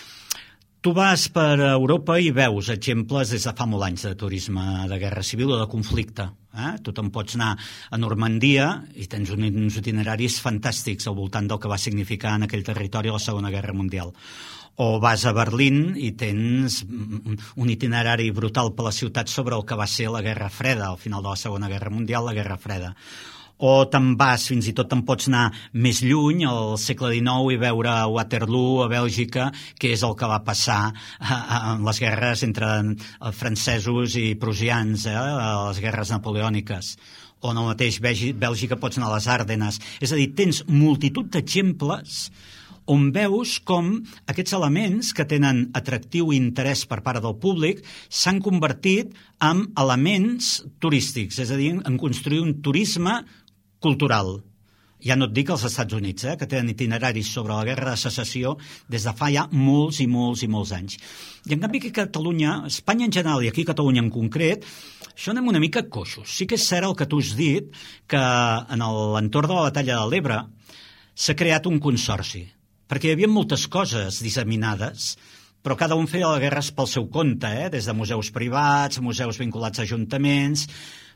Tu vas per Europa i veus exemples des de fa molt anys de turisme de guerra civil o de conflicte. Eh? Tu te'n pots anar a Normandia i tens uns itineraris fantàstics al voltant del que va significar en aquell territori la Segona Guerra Mundial. O vas a Berlín i tens un itinerari brutal per la ciutat sobre el que va ser la Guerra Freda, al final de la Segona Guerra Mundial, la Guerra Freda. O te'n vas, fins i tot te'n pots anar més lluny, al segle dinou, i veure Waterloo, a Bèlgica, que és el que va passar en les guerres entre francesos i prussians, eh, les guerres napoleòniques. O en el mateix Bèlgica pots anar a les Ardenes. És a dir, tens multitud d'exemples on veus com aquests elements que tenen atractiu i interès per part del públic s'han convertit en elements turístics, és a dir, en construir un turisme cultural. Ja no et dic als Estats Units, eh, que tenen itineraris sobre la Guerra de Secessió des de fa ja molts i molts i molts anys. I en canvi aquí a Catalunya, Espanya en general i aquí a Catalunya en concret, això anem una mica coixos. Sí que és cert el que tu has dit, que en l'entorn de la batalla de l'Ebre s'ha creat un consorci, perquè hi havia moltes coses disseminades, però cada un feia la guerra pel seu compte, eh? Des de museus privats, museus vinculats a ajuntaments,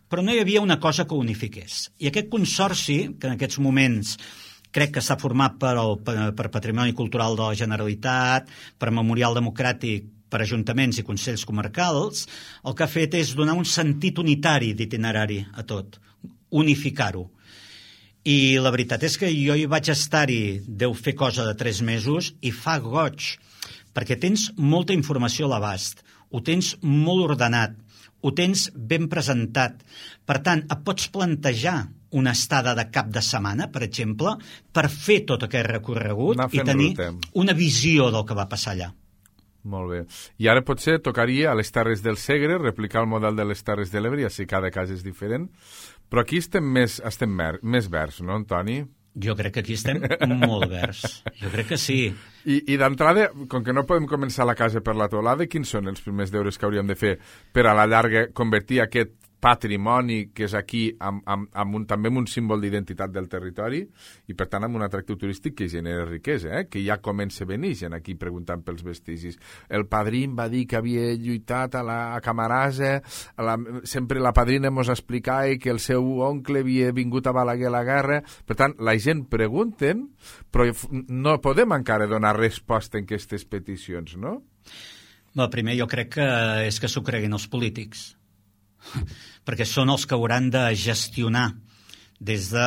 però no hi havia una cosa que unifiqués. I aquest consorci, que en aquests moments crec que s'ha format per, el, per, per Patrimoni Cultural de la Generalitat, per Memorial Democràtic, per ajuntaments i consells comarcals, el que ha fet és donar un sentit unitari d'itinerari a tot, unificar-ho. I la veritat és que jo hi vaig estar-hi, deu fer cosa de tres mesos, i fa goig, perquè tens molta informació a l'abast, ho tens molt ordenat, ho tens ben presentat. Per tant, et pots plantejar una estada de cap de setmana, per exemple, per fer tot aquest recorregut i tenir ruta. Una visió del que va passar allà. Molt bé. I ara potser tocaria a les Terres del Segre replicar el model de les Terres de l'Ebre, ja si cada cas és diferent, però aquí estem més, estem mer, més verds, no, Antoni? Jo crec que aquí estem molt verds. Jo crec que sí. I, i d'entrada, com que no podem començar la casa per la teulada, quins són els primers deures que hauríem de fer per a la llarga convertir aquest patrimoni que és aquí amb, amb, amb un, també amb un símbol d'identitat del territori i per tant amb un atractiu turístic que genera riquesa, eh? Que ja comença a venir gent aquí preguntant pels vestigis. El padrí em va dir que havia lluitat a la a Camarasa, a la, sempre la padrina mos explicava que el seu oncle havia vingut a Balaguer a la guerra. Per tant, la gent pregunten, però no podem encara donar resposta en aquestes peticions, no? Bé, primer jo crec que és que s'ho creguin els polítics, perquè són els que hauran de gestionar des de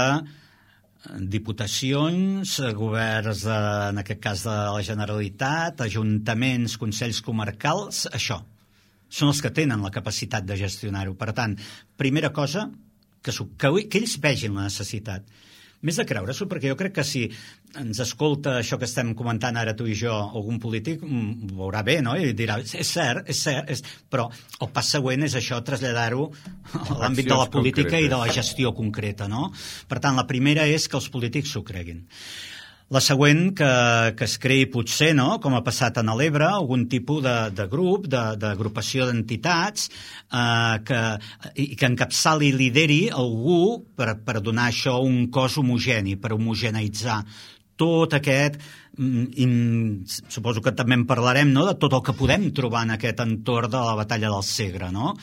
diputacions, governs, de, en aquest cas de la Generalitat, ajuntaments, consells comarcals, això. Són els que tenen la capacitat de gestionar-ho. Per tant, primera cosa, que, que, que ells vegin la necessitat. Més de creure-s'ho, perquè jo crec que si ens escolta això que estem comentant ara tu i jo, algun polític ho veurà bé, no? I dirà, és cert, és cert, és... però el pas següent és això, traslladar-ho a l'àmbit de la política concretes. I de la gestió concreta, no? Per tant, la primera és que els polítics s'ho creguin. La següent, que, que es creï potser, no?, com ha passat a l'Ebre, algun tipus de, de grup, d'agrupació de, d'entitats, eh, que, i que encapçali i lideri algú per, per donar això un cos homogeni, per homogeneitzar tot aquest, i suposo que també en parlarem, no?, de tot el que podem trobar en aquest entorn de la batalla del Segre, no?,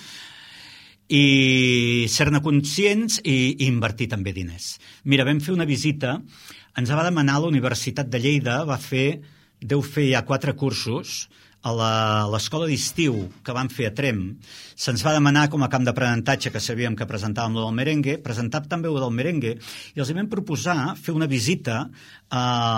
i ser-ne conscients i, i invertir també diners. Mira, vam fer una visita, ens va demanar la Universitat de Lleida, va fer, deu fer ja quatre cursos, a l'escola d'estiu que vam fer a Trem, se'ns va demanar com a camp d'aprenentatge, que sabíem que presentàvem lo del merengue, presentar també lo del merengue, i els vam proposar fer una visita eh,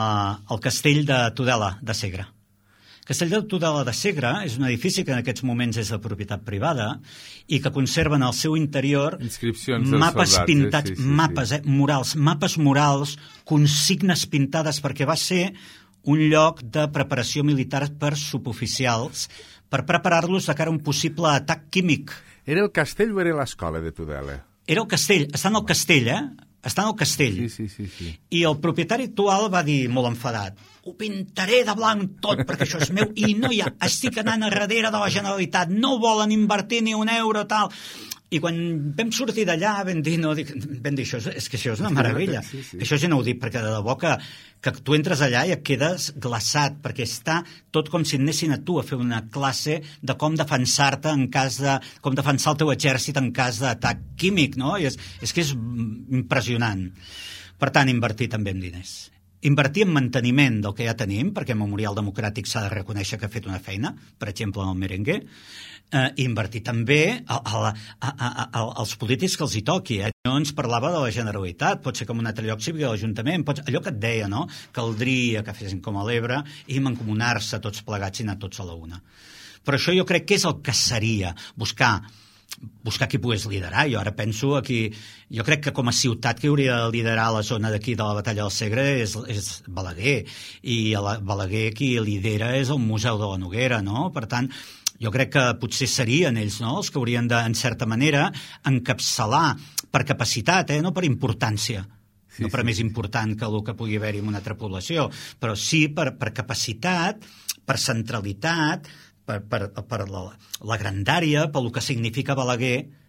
al castell de Tudela de Segre. Castell de Tudela de Segre és un edifici que en aquests moments és de propietat privada i que conserva en el seu interior inscripcions mapes soldats, pintats, eh? sí, sí, mapes, sí. Eh, murals, mapes murals, consignes pintades, perquè va ser un lloc de preparació militar per suboficials, per preparar-los de cara a un possible atac químic. Era el castell o era l'escola de Tudela? Era el castell, està en el castell, eh? Està en el castell. Sí, sí, sí, sí. I el propietari actual va dir, molt enfadat, ho pintaré de blanc tot perquè això és meu i no hi ha, estic anant a darrere de la Generalitat, no volen invertir ni un euro, tal. I quan vam sortir d'allà vam dir, no, dic, vam dir això, és que això és una meravella. Sí, sí. Això és inaudit, perquè de debò que, que tu entres allà i et quedes glaçat, perquè està tot com si anessin a tu a fer una classe de com defensar-te en cas de... com defensar el teu exèrcit en cas d'atac químic, no? I és, és que és impressionant. Per tant, invertir també en diners. Invertir en manteniment del que ja tenim, perquè Memorial Democràtic s'ha de reconèixer que ha fet una feina, per exemple, en el merengue, eh, invertir també a, a, a, a, a, als polítics que els hi toqui. Eh? No ens parlava de la Generalitat, pot ser com un altre lloc cívic de l'Ajuntament, pot... allò que et deia, no? Caldria que fessin com a l'Ebre i mancomunar-se tots plegats i anar tots a la una. Però això jo crec que és el que seria, buscar buscar qui pogués liderar. Jo ara penso aquí, jo crec que com a ciutat que hauria de liderar la zona d'aquí de la batalla del Segre és, és Balaguer, i a la, Balaguer qui lidera és el Museu de la Noguera, no? Per tant, jo crec que potser serien ells, no?, els que haurien de, en certa manera, encapçalar per capacitat, eh? No per importància. Sí, no per sí. Més important que el que pugui haver-hi en una altra població, però sí per, per capacitat, per centralitat, per, per, per la, la grandària, pel que significa Balaguer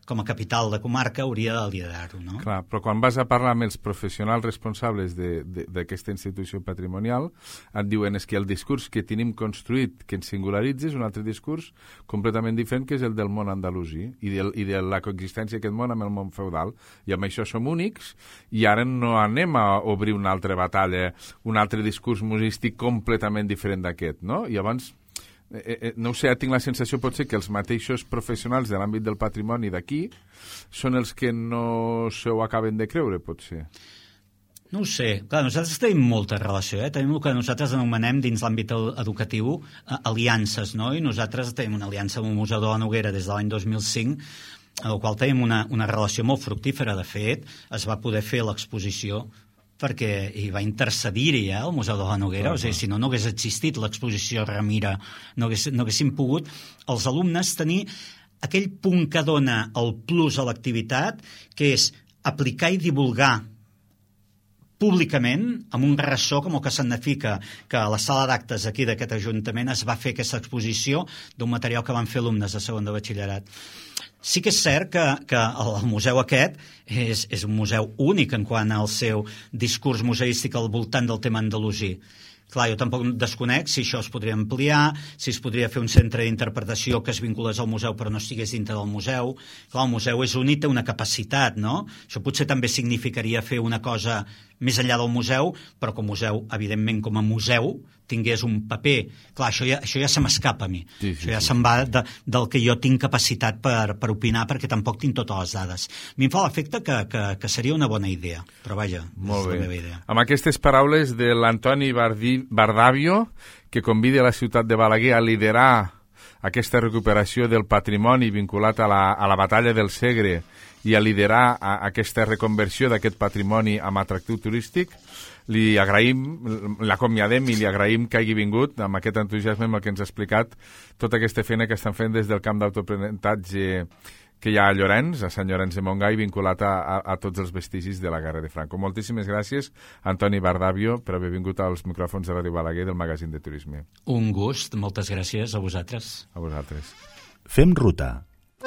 com a capital de comarca, hauria de liderar-ho, no? Clar, però quan vas a parlar amb els professionals responsables d'aquesta institució patrimonial, et diuen és que el discurs que tenim construït, que ens singularitza, és un altre discurs completament diferent, que és el del món andalusí i de, i de la coexistència d'aquest món amb el món feudal. I amb això som únics, i ara no anem a obrir una altra batalla, un altre discurs musístic completament diferent d'aquest, no? I llavors, Eh, eh, no ho sé, tinc la sensació potser que els mateixos professionals de l'àmbit del patrimoni d'aquí són els que no se ho acaben de creure, potser. No ho sé. Clar, nosaltres tenim molta relació, eh? Tenim el que nosaltres anomenem dins l'àmbit educatiu eh, aliances, no? I nosaltres tenim una aliança amb el Museu de la Noguera des de l'any dos mil cinc, en el qual tenim una, una relació molt fructífera. De fet, es va poder fer l'exposició perquè hi va intercedir-hi eh, el Museu de la Noguera, uh -huh. O sigui, si no, no hagués existit l'exposició Ramira, no, hagués, no haguéssim pogut els alumnes tenir aquell punt que dona el plus a l'activitat, que és aplicar i divulgar públicament, amb un ressò com el que significa que a la sala d'actes aquí d'aquest Ajuntament es va fer aquesta exposició d'un material que van fer alumnes de segon de batxillerat. Sí que és cert que, que el museu aquest és, és un museu únic en quant al seu discurs museístic al voltant del tema andalusí. Clar, jo tampoc desconec si això es podria ampliar, si es podria fer un centre d'interpretació que es vinculés al museu però no estigués dintre del museu. Clar, el museu és únic, té una capacitat, no? Això potser també significaria fer una cosa més enllà del museu, però com museu, evidentment com a museu, tingués un paper. Clar, això ja, això ja se m'escapa a mi. Sí, sí, això ja sí. Se'n va de, del que jo tinc capacitat per, per opinar, perquè tampoc tinc totes les dades. A mi em fa l'efecte que, que, que seria una bona idea, però vaja, Molt és bé. la meva idea. Amb aquestes paraules de l'Antoni Bardi, Bardavio, que convida la ciutat de Balaguer a liderar aquesta recuperació del patrimoni vinculat a la, a la batalla del Segre i a liderar a, aquesta reconversió d'aquest patrimoni amb atractiu turístic, li agraïm, l'acomiadem i li agraïm que hagi vingut amb aquest entusiasme amb el que ens ha explicat tota aquesta feina que estan fent des del camp d'autoaprenentatge que hi ha a Llorenç, a Sant Llorenç de Montgai, vinculat a, a, a tots els vestigis de la Guerra de Franco. Moltíssimes gràcies, Antoni Bardavio, per haver vingut als micròfons de Ràdio Balaguer del magazín de turisme. Un gust, moltes gràcies a vosaltres. A vosaltres. Fem ruta.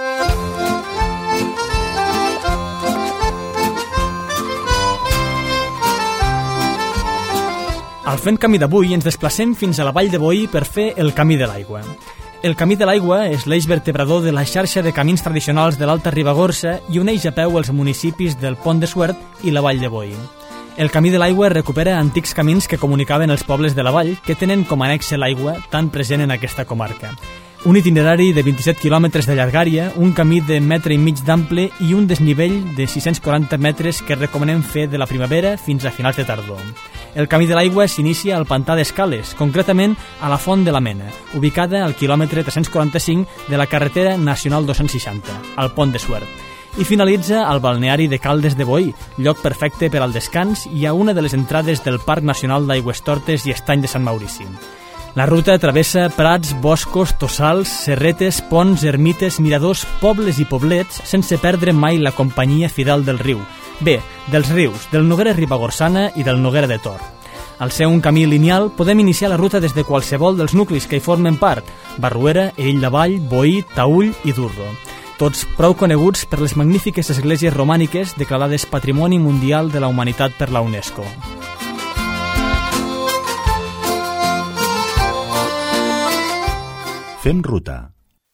Al Fent Camí d'avui ens desplacem fins a la Vall de Boí per fer el Camí de l'Aigua. El Camí de l'Aigua és l'eix vertebrador de la xarxa de camins tradicionals de l'Alta Ribagorça i uneix a peu els municipis del Pont de Suert i la Vall de Boí. El Camí de l'Aigua recupera antics camins que comunicaven els pobles de la vall que tenen com a annexe l'aigua tan present en aquesta comarca. Un itinerari de vint-i-set quilòmetres de llargària, un camí de metre i mig d'ample i un desnivell de sis-cents quaranta metres que recomanem fer de la primavera fins a finals de tardor. El Camí de l'Aigua s'inicia al Pantà d'Escales, concretament a la Font de la Mena, ubicada al quilòmetre tres-cents quaranta-cinc de la carretera nacional dos-cents seixanta, al Pont de Suert, i finalitza al balneari de Caldes de Boí, lloc perfecte per al descans i a una de les entrades del Parc Nacional d'Aigüestortes i Estany de Sant Maurici. La ruta travessa prats, boscos, tossals, serretes, ponts, ermites, miradors, pobles i poblets, sense perdre mai la companyia fidel del riu. Bé, dels rius, del Noguera Ribagorçana i del Noguera de Tor. Al ser un camí lineal, podem iniciar la ruta des de qualsevol dels nuclis que hi formen part: Barruera, Ell de Vall, Boí, Taüll i Durro. Tots prou coneguts per les magnífiques esglésies romàniques declarades Patrimoni Mundial de la Humanitat per la UNESCO. Fem ruta.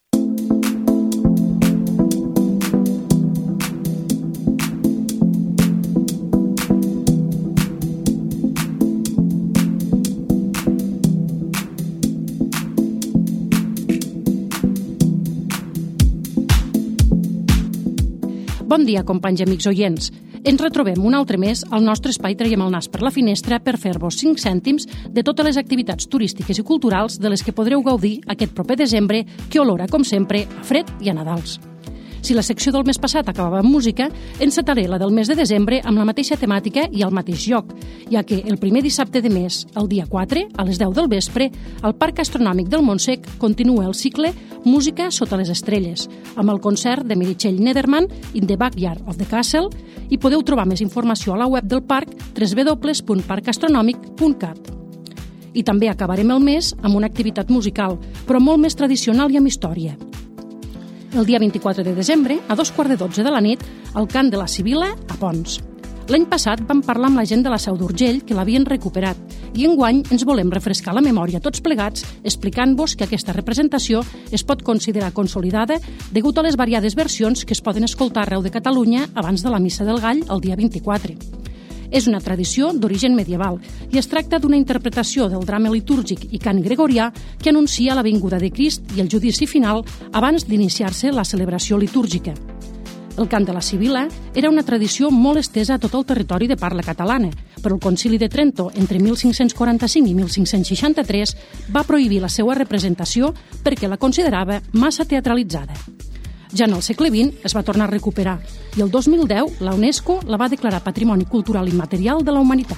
Bon dia, companys i amics oients. Ens retrobem un altre mes al nostre espai Traiem el nas per la finestra per fer-vos cinc cèntims de totes les activitats turístiques i culturals de les que podreu gaudir aquest proper desembre, que olora, com sempre, a fred i a Nadals. Si la secció del mes passat acabava amb música, encetaré la del mes de desembre amb la mateixa temàtica i al mateix lloc, ja que el primer dissabte de mes, el dia quatre, a les deu del vespre, al Parc Astronòmic del Montsec continua el cicle Música sota les estrelles, amb el concert de Meritxell Nederman in the Backyard of the Castle, i podeu trobar més informació a la web del parc w w w punt parc astronòmic punt cat. I també acabarem el mes amb una activitat musical, però molt més tradicional i amb història. El dia vint-i-quatre de desembre, a dos quarts de dotze de la nit, al cant de la Sibil·la, a Pons. L'any passat vam parlar amb la gent de la Seu d'Urgell que l'havien recuperat i enguany ens volem refrescar la memòria tots plegats explicant-vos que aquesta representació es pot considerar consolidada degut a les variades versions que es poden escoltar arreu de Catalunya abans de la Missa del Gall el dia vint-i-quatre. És una tradició d'origen medieval i es tracta d'una interpretació del drama litúrgic i cant gregorià que anuncia la vinguda de Crist i el judici final abans d'iniciar-se la celebració litúrgica. El cant de la Sibil·la era una tradició molt estesa a tot el territori de parla catalana, però el Concili de Trento, entre mil cinc-cents quaranta-cinc i mil cinc-cents seixanta-tres, va prohibir la seva representació perquè la considerava massa teatralitzada. Ja en el segle vint es va tornar a recuperar i el dos mil deu la UNESCO la va declarar Patrimoni Cultural Immaterial de la Humanitat.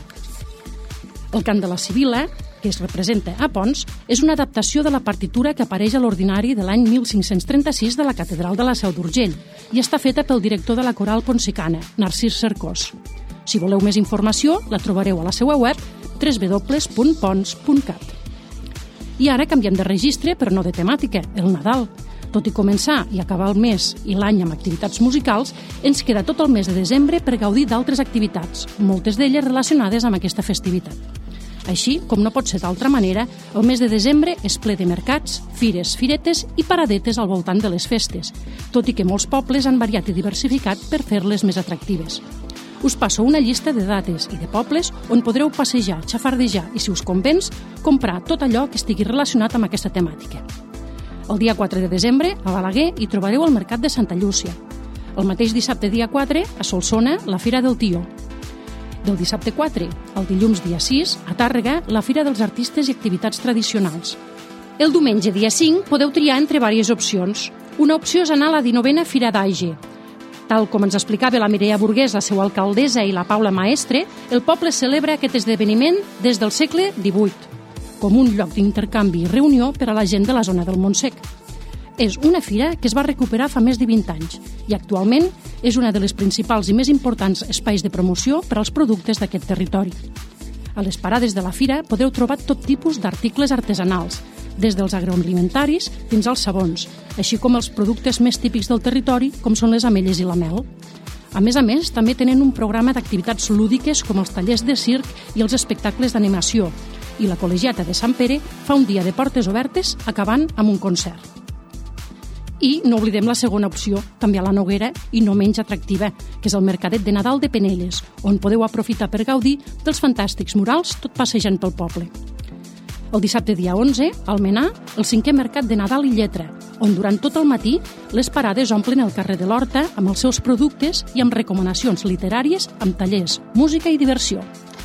El cant de la Sibil·la, que es representa a Pons, és una adaptació de la partitura que apareix a l'ordinari de l'any mil cinc-cents trenta-sis de la Catedral de la Seu d'Urgell i està feta pel director de la Coral Ponsicana, Narcís Cercós. Si voleu més informació, la trobareu a la seva web w w w punt pons punt cat. I ara canviem de registre, però no de temàtica, el Nadal. Tot i començar i acabar el mes i l'any amb activitats musicals, ens queda tot el mes de desembre per gaudir d'altres activitats, moltes d'elles relacionades amb aquesta festivitat. Així, com no pot ser d'altra manera, el mes de desembre és ple de mercats, fires, firetes i paradetes al voltant de les festes, tot i que molts pobles han variat i diversificat per fer-les més atractives. Us passo una llista de dates i de pobles on podreu passejar, xafardejar i, si us convenç, comprar tot allò que estigui relacionat amb aquesta temàtica. El dia quatre de desembre, a Balaguer, hi trobareu el Mercat de Santa Llúcia. El mateix dissabte dia quatre, a Solsona, la Fira del Tió. Del dissabte quatre al dilluns dia sis, a Tàrrega, la Fira dels Artistes i Activitats Tradicionals. El diumenge dia cinc podeu triar entre diverses opcions. Una opció és anar a la dinovena Fira d'Aige. Tal com ens explicava la Mireia Burgués, la seva alcaldessa, i la Paula Maestre, el poble celebra aquest esdeveniment des del segle divuit, com un lloc d'intercanvi i reunió per a la gent de la zona del Montsec. És una fira que es va recuperar fa més de vint anys i actualment és una de les principals i més importants espais de promoció per als productes d'aquest territori. A les parades de la fira podeu trobar tot tipus d'articles artesanals, des dels agroalimentaris fins als sabons, així com els productes més típics del territori, com són les ametlles i la mel. A més a més, també tenen un programa d'activitats lúdiques com els tallers de circ i els espectacles d'animació, i la Col·legiata de Sant Pere fa un dia de portes obertes acabant amb un concert. I no oblidem la segona opció, també a la Noguera i no menys atractiva, que és el Mercadet de Nadal de Penelles, on podeu aprofitar per gaudir dels fantàstics murals tot passejant pel poble. El dissabte dia onze, al Almenar, el cinquè Mercat de Nadal i Lletra, on durant tot el matí les parades omplen el carrer de l'Horta amb els seus productes i amb recomanacions literàries, amb tallers, música i diversió.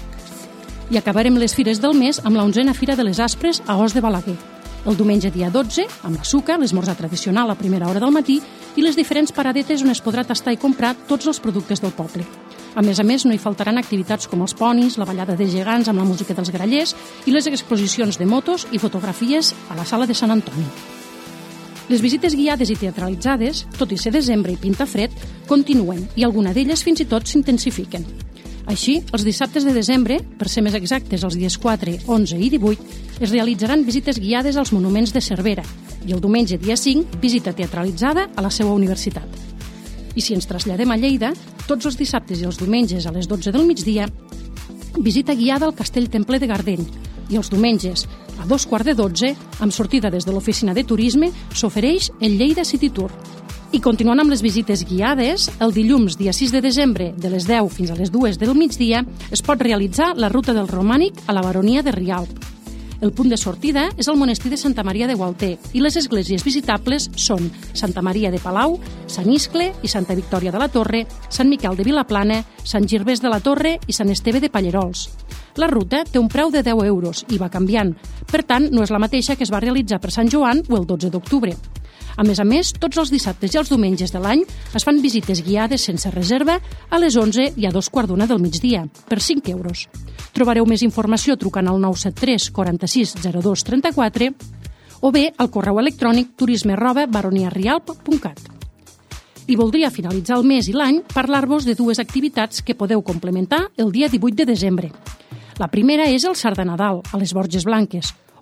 I acabarem les fires del mes amb la onzena Fira de les Aspres a Os de Balaguer. El diumenge dia dotze, amb la suca, l'esmorzar tradicional a primera hora del matí i les diferents paradetes on es podrà tastar i comprar tots els productes del poble. A més a més, no hi faltaran activitats com els ponis, la ballada de gegants amb la música dels grallers i les exposicions de motos i fotografies a la sala de Sant Antoni. Les visites guiades i teatralitzades, tot i ser desembre i pinta fred, continuen i alguna d'elles fins i tot s'intensifiquen. Així, els dissabtes de desembre, per ser més exactes els dies quatre, onze i divuit, es realitzaran visites guiades als monuments de Cervera i el diumenge dia cinc, visita teatralitzada a la seva universitat. I si ens traslladem a Lleida, tots els dissabtes i els diumenges a les dotze del migdia, visita guiada al Castell Templer de Gardeny i els diumenges a dos quarts de dotze, amb sortida des de l'oficina de turisme, s'ofereix el Lleida City Tour. I continuant amb les visites guiades, el dilluns, dia sis de desembre, de les deu fins a les dues del migdia, es pot realitzar la ruta del Romànic a la Baronia de Rialp. El punt de sortida és el monestir de Santa Maria de Gualter i les esglésies visitables són Santa Maria de Palau, Sant Iscle i Santa Victòria de la Torre, Sant Miquel de Vilaplana, Sant Girbès de la Torre i Sant Esteve de Pallerols. La ruta té un preu de deu euros i va canviant, per tant, no és la mateixa que es va realitzar per Sant Joan o el dotze d'octubre. A més a més, tots els dissabtes i els diumenges de l'any es fan visites guiades sense reserva a les onze i a dos quarts d'una del migdia, per cinc euros. Trobareu més informació trucant al nou set tres quaranta-sis zero dos trenta-quatre o bé al correu electrònic turisme arroba baroniarialp punt cat. I voldria finalitzar el mes i l'any parlar-vos de dues activitats que podeu complementar el dia divuit de desembre. La primera és el Sard de Nadal, a les Borges Blanques,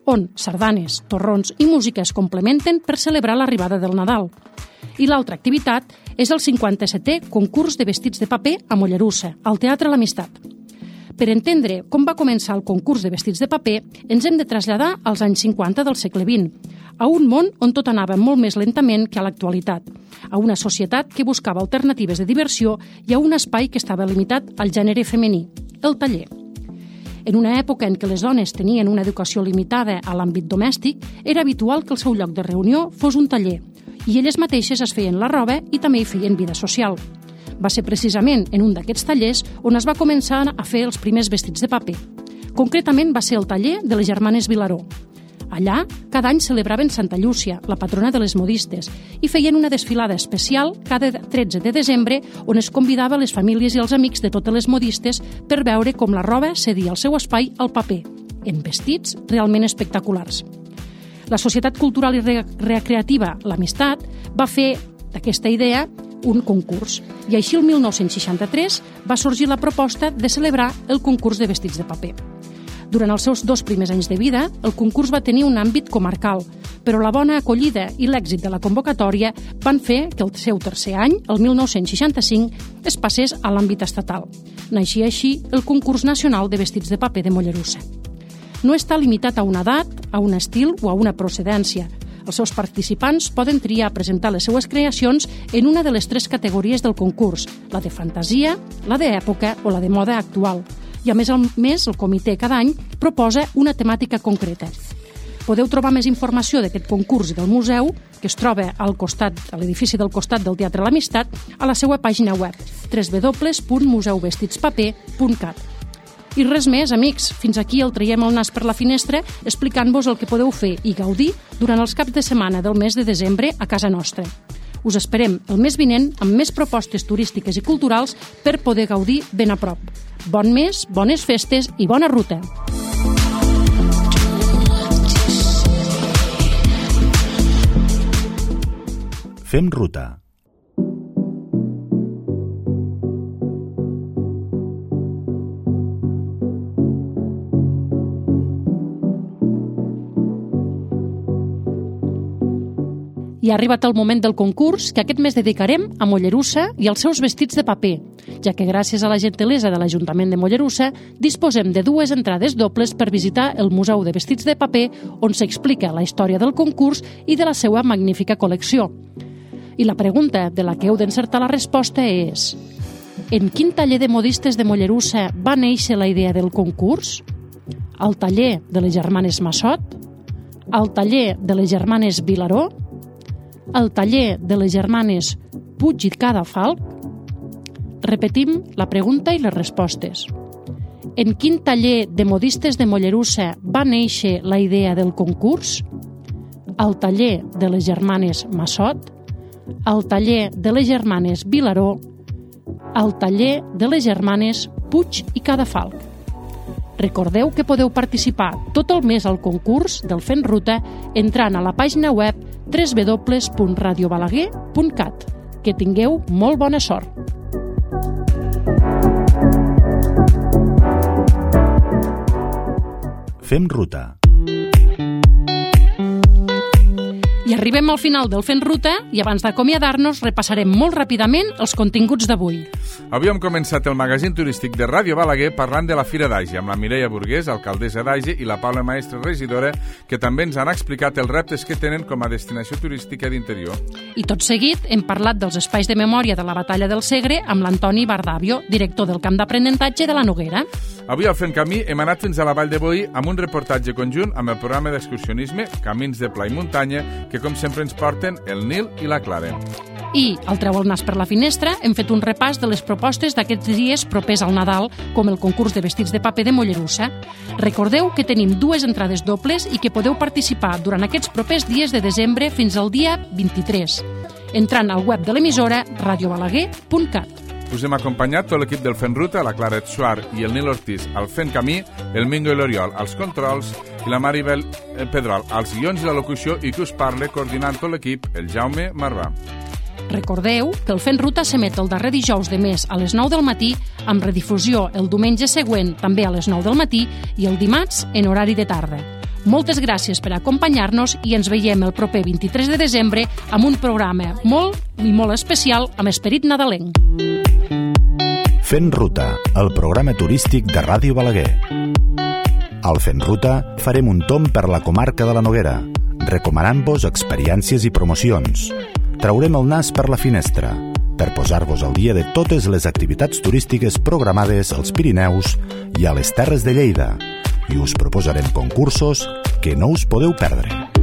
on sardanes, torrons i música es complementen per celebrar l'arribada del Nadal. I l'altra activitat és el cinquanta-setè concurs de vestits de paper a Mollerussa, al Teatre L'Amistat. Per entendre com va començar el concurs de vestits de paper, ens hem de traslladar als anys cinquanta del segle vint, a un món on tot anava molt més lentament que a l'actualitat, a una societat que buscava alternatives de diversió i a un espai que estava limitat al gènere femení, el taller. En una època en què les dones tenien una educació limitada a l'àmbit domèstic, era habitual que el seu lloc de reunió fos un taller, i elles mateixes es feien la roba i també hi feien vida social. Va ser precisament en un d'aquests tallers on es va començar a fer els primers vestits de paper. Concretament va ser el taller de les germanes Vilaró. Allà, cada any celebraven Santa Llúcia, la patrona de les modistes, i feien una desfilada especial cada tretze de desembre on es convidava les famílies i els amics de totes les modistes per veure com la roba cedia el seu espai al paper, en vestits realment espectaculars. La Societat Cultural i Recreativa L'Amistat va fer d'aquesta idea un concurs, i així el mil nou-cents seixanta-tres va sorgir la proposta de celebrar el concurs de vestits de paper. Durant els seus dos primers anys de vida, el concurs va tenir un àmbit comarcal, però la bona acollida i l'èxit de la convocatòria van fer que el seu tercer any, el mil nou-cents seixanta-cinc, es passés a l'àmbit estatal. Naixia així el concurs nacional de vestits de paper de Mollerussa. No està limitat a una edat, a un estil o a una procedència. Els seus participants poden triar presentar les seues creacions en una de les tres categories del concurs, la de fantasia, la d'època o la de moda actual. I a més a més, el comitè cada any proposa una temàtica concreta. Podeu trobar més informació d'aquest concurs i del museu, que es troba al costat, a l'edifici del costat del Teatre L'Amistat, a la seva pàgina web, w w w punt museu vestits paper punt cat. I res més, amics, fins aquí el traiem el nas per la finestra explicant-vos el que podeu fer i gaudir durant els caps de setmana del mes de desembre a casa nostra. Us esperem el mes vinent amb més propostes turístiques i culturals per poder gaudir ben a prop. Bon mes, bones festes i bona ruta! Fem ruta. I ha arribat el moment del concurs que aquest mes dedicarem a Mollerussa i als seus vestits de paper, ja que gràcies a la gentilesa de l'Ajuntament de Mollerussa disposem de dues entrades dobles per visitar el Museu de Vestits de Paper on s'explica la història del concurs i de la seva magnífica col·lecció. I la pregunta de la que heu d'encertar la resposta és: en quin taller de modistes de Mollerussa va néixer la idea del concurs? Al taller de les germanes Massot? Al taller de les germanes Vilaró? Al taller de les germanes Puig i Cadafalch? Repetim la pregunta i les respostes. En quin taller de modistes de Mollerussa va néixer la idea del concurs? Al taller de les germanes Massot? Al taller de les germanes Vilaró? Al taller de les germanes Puig i Cadafalch? Recordeu que podeu participar tot el mes al concurs del Fent Ruta entrant a la pàgina web w w w punt radio balaguer punt cat. Que tingueu molt bona sort! Fem ruta. I arribem al final del Fent Ruta i abans d'acomiadar-nos repassarem molt ràpidament els continguts d'avui. Avui hem començat el magazín turístic de Ràdio Balaguer parlant de la Fira d'Age amb la Mireia Burgués, alcaldessa d'Age, i la Paula Maestre, regidora, que també ens han explicat els reptes que tenen com a destinació turística d'interior. I tot seguit hem parlat dels espais de memòria de la Batalla del Segre amb l'Antoni Bardavio, director del camp d'aprenentatge de la Noguera. Avui al Fent Camí hem anat fins a la Vall de Boí amb un reportatge conjunt amb el programa d'excursionisme Camins de Pla i Muntanya, que com sempre ens porten el Nil i la Clara. I, al Treu el nas per la finestra, hem fet un repàs de les propostes d'aquests dies propers al Nadal, com el concurs de vestits de paper de Mollerussa. Recordeu que tenim dues entrades dobles i que podeu participar durant aquests propers dies de desembre fins al dia vint-i-tres, entrant al web de l'emissora radio balaguer punt cat. Us hem acompanyat tot l'equip del Fent Ruta, la Clara Etsuar i el Nil Ortiz al Fent Camí, el Mingo i l'Oriol als controls i la Maribel Pedrol als guions i la locució, i que us parle coordinant tot l'equip, el Jaume Marvà. Recordeu que el Fent Ruta s'emet el darrer dijous de mes a les nou del matí, amb redifusió el diumenge següent també a les nou del matí i el dimarts en horari de tarda. Moltes gràcies per acompanyar-nos i ens veiem el proper vint-i-tres de desembre amb un programa molt i molt especial amb esperit nadalenc. Fent Ruta, el programa turístic de Ràdio Balaguer. Al Fent Ruta farem un tomb per la comarca de la Noguera, recomanant-vos experiències i promocions. Traurem el nas per la finestra per posar-vos al dia de totes les activitats turístiques programades als Pirineus i a les Terres de Lleida, i us proposarem concursos que no us podeu perdre.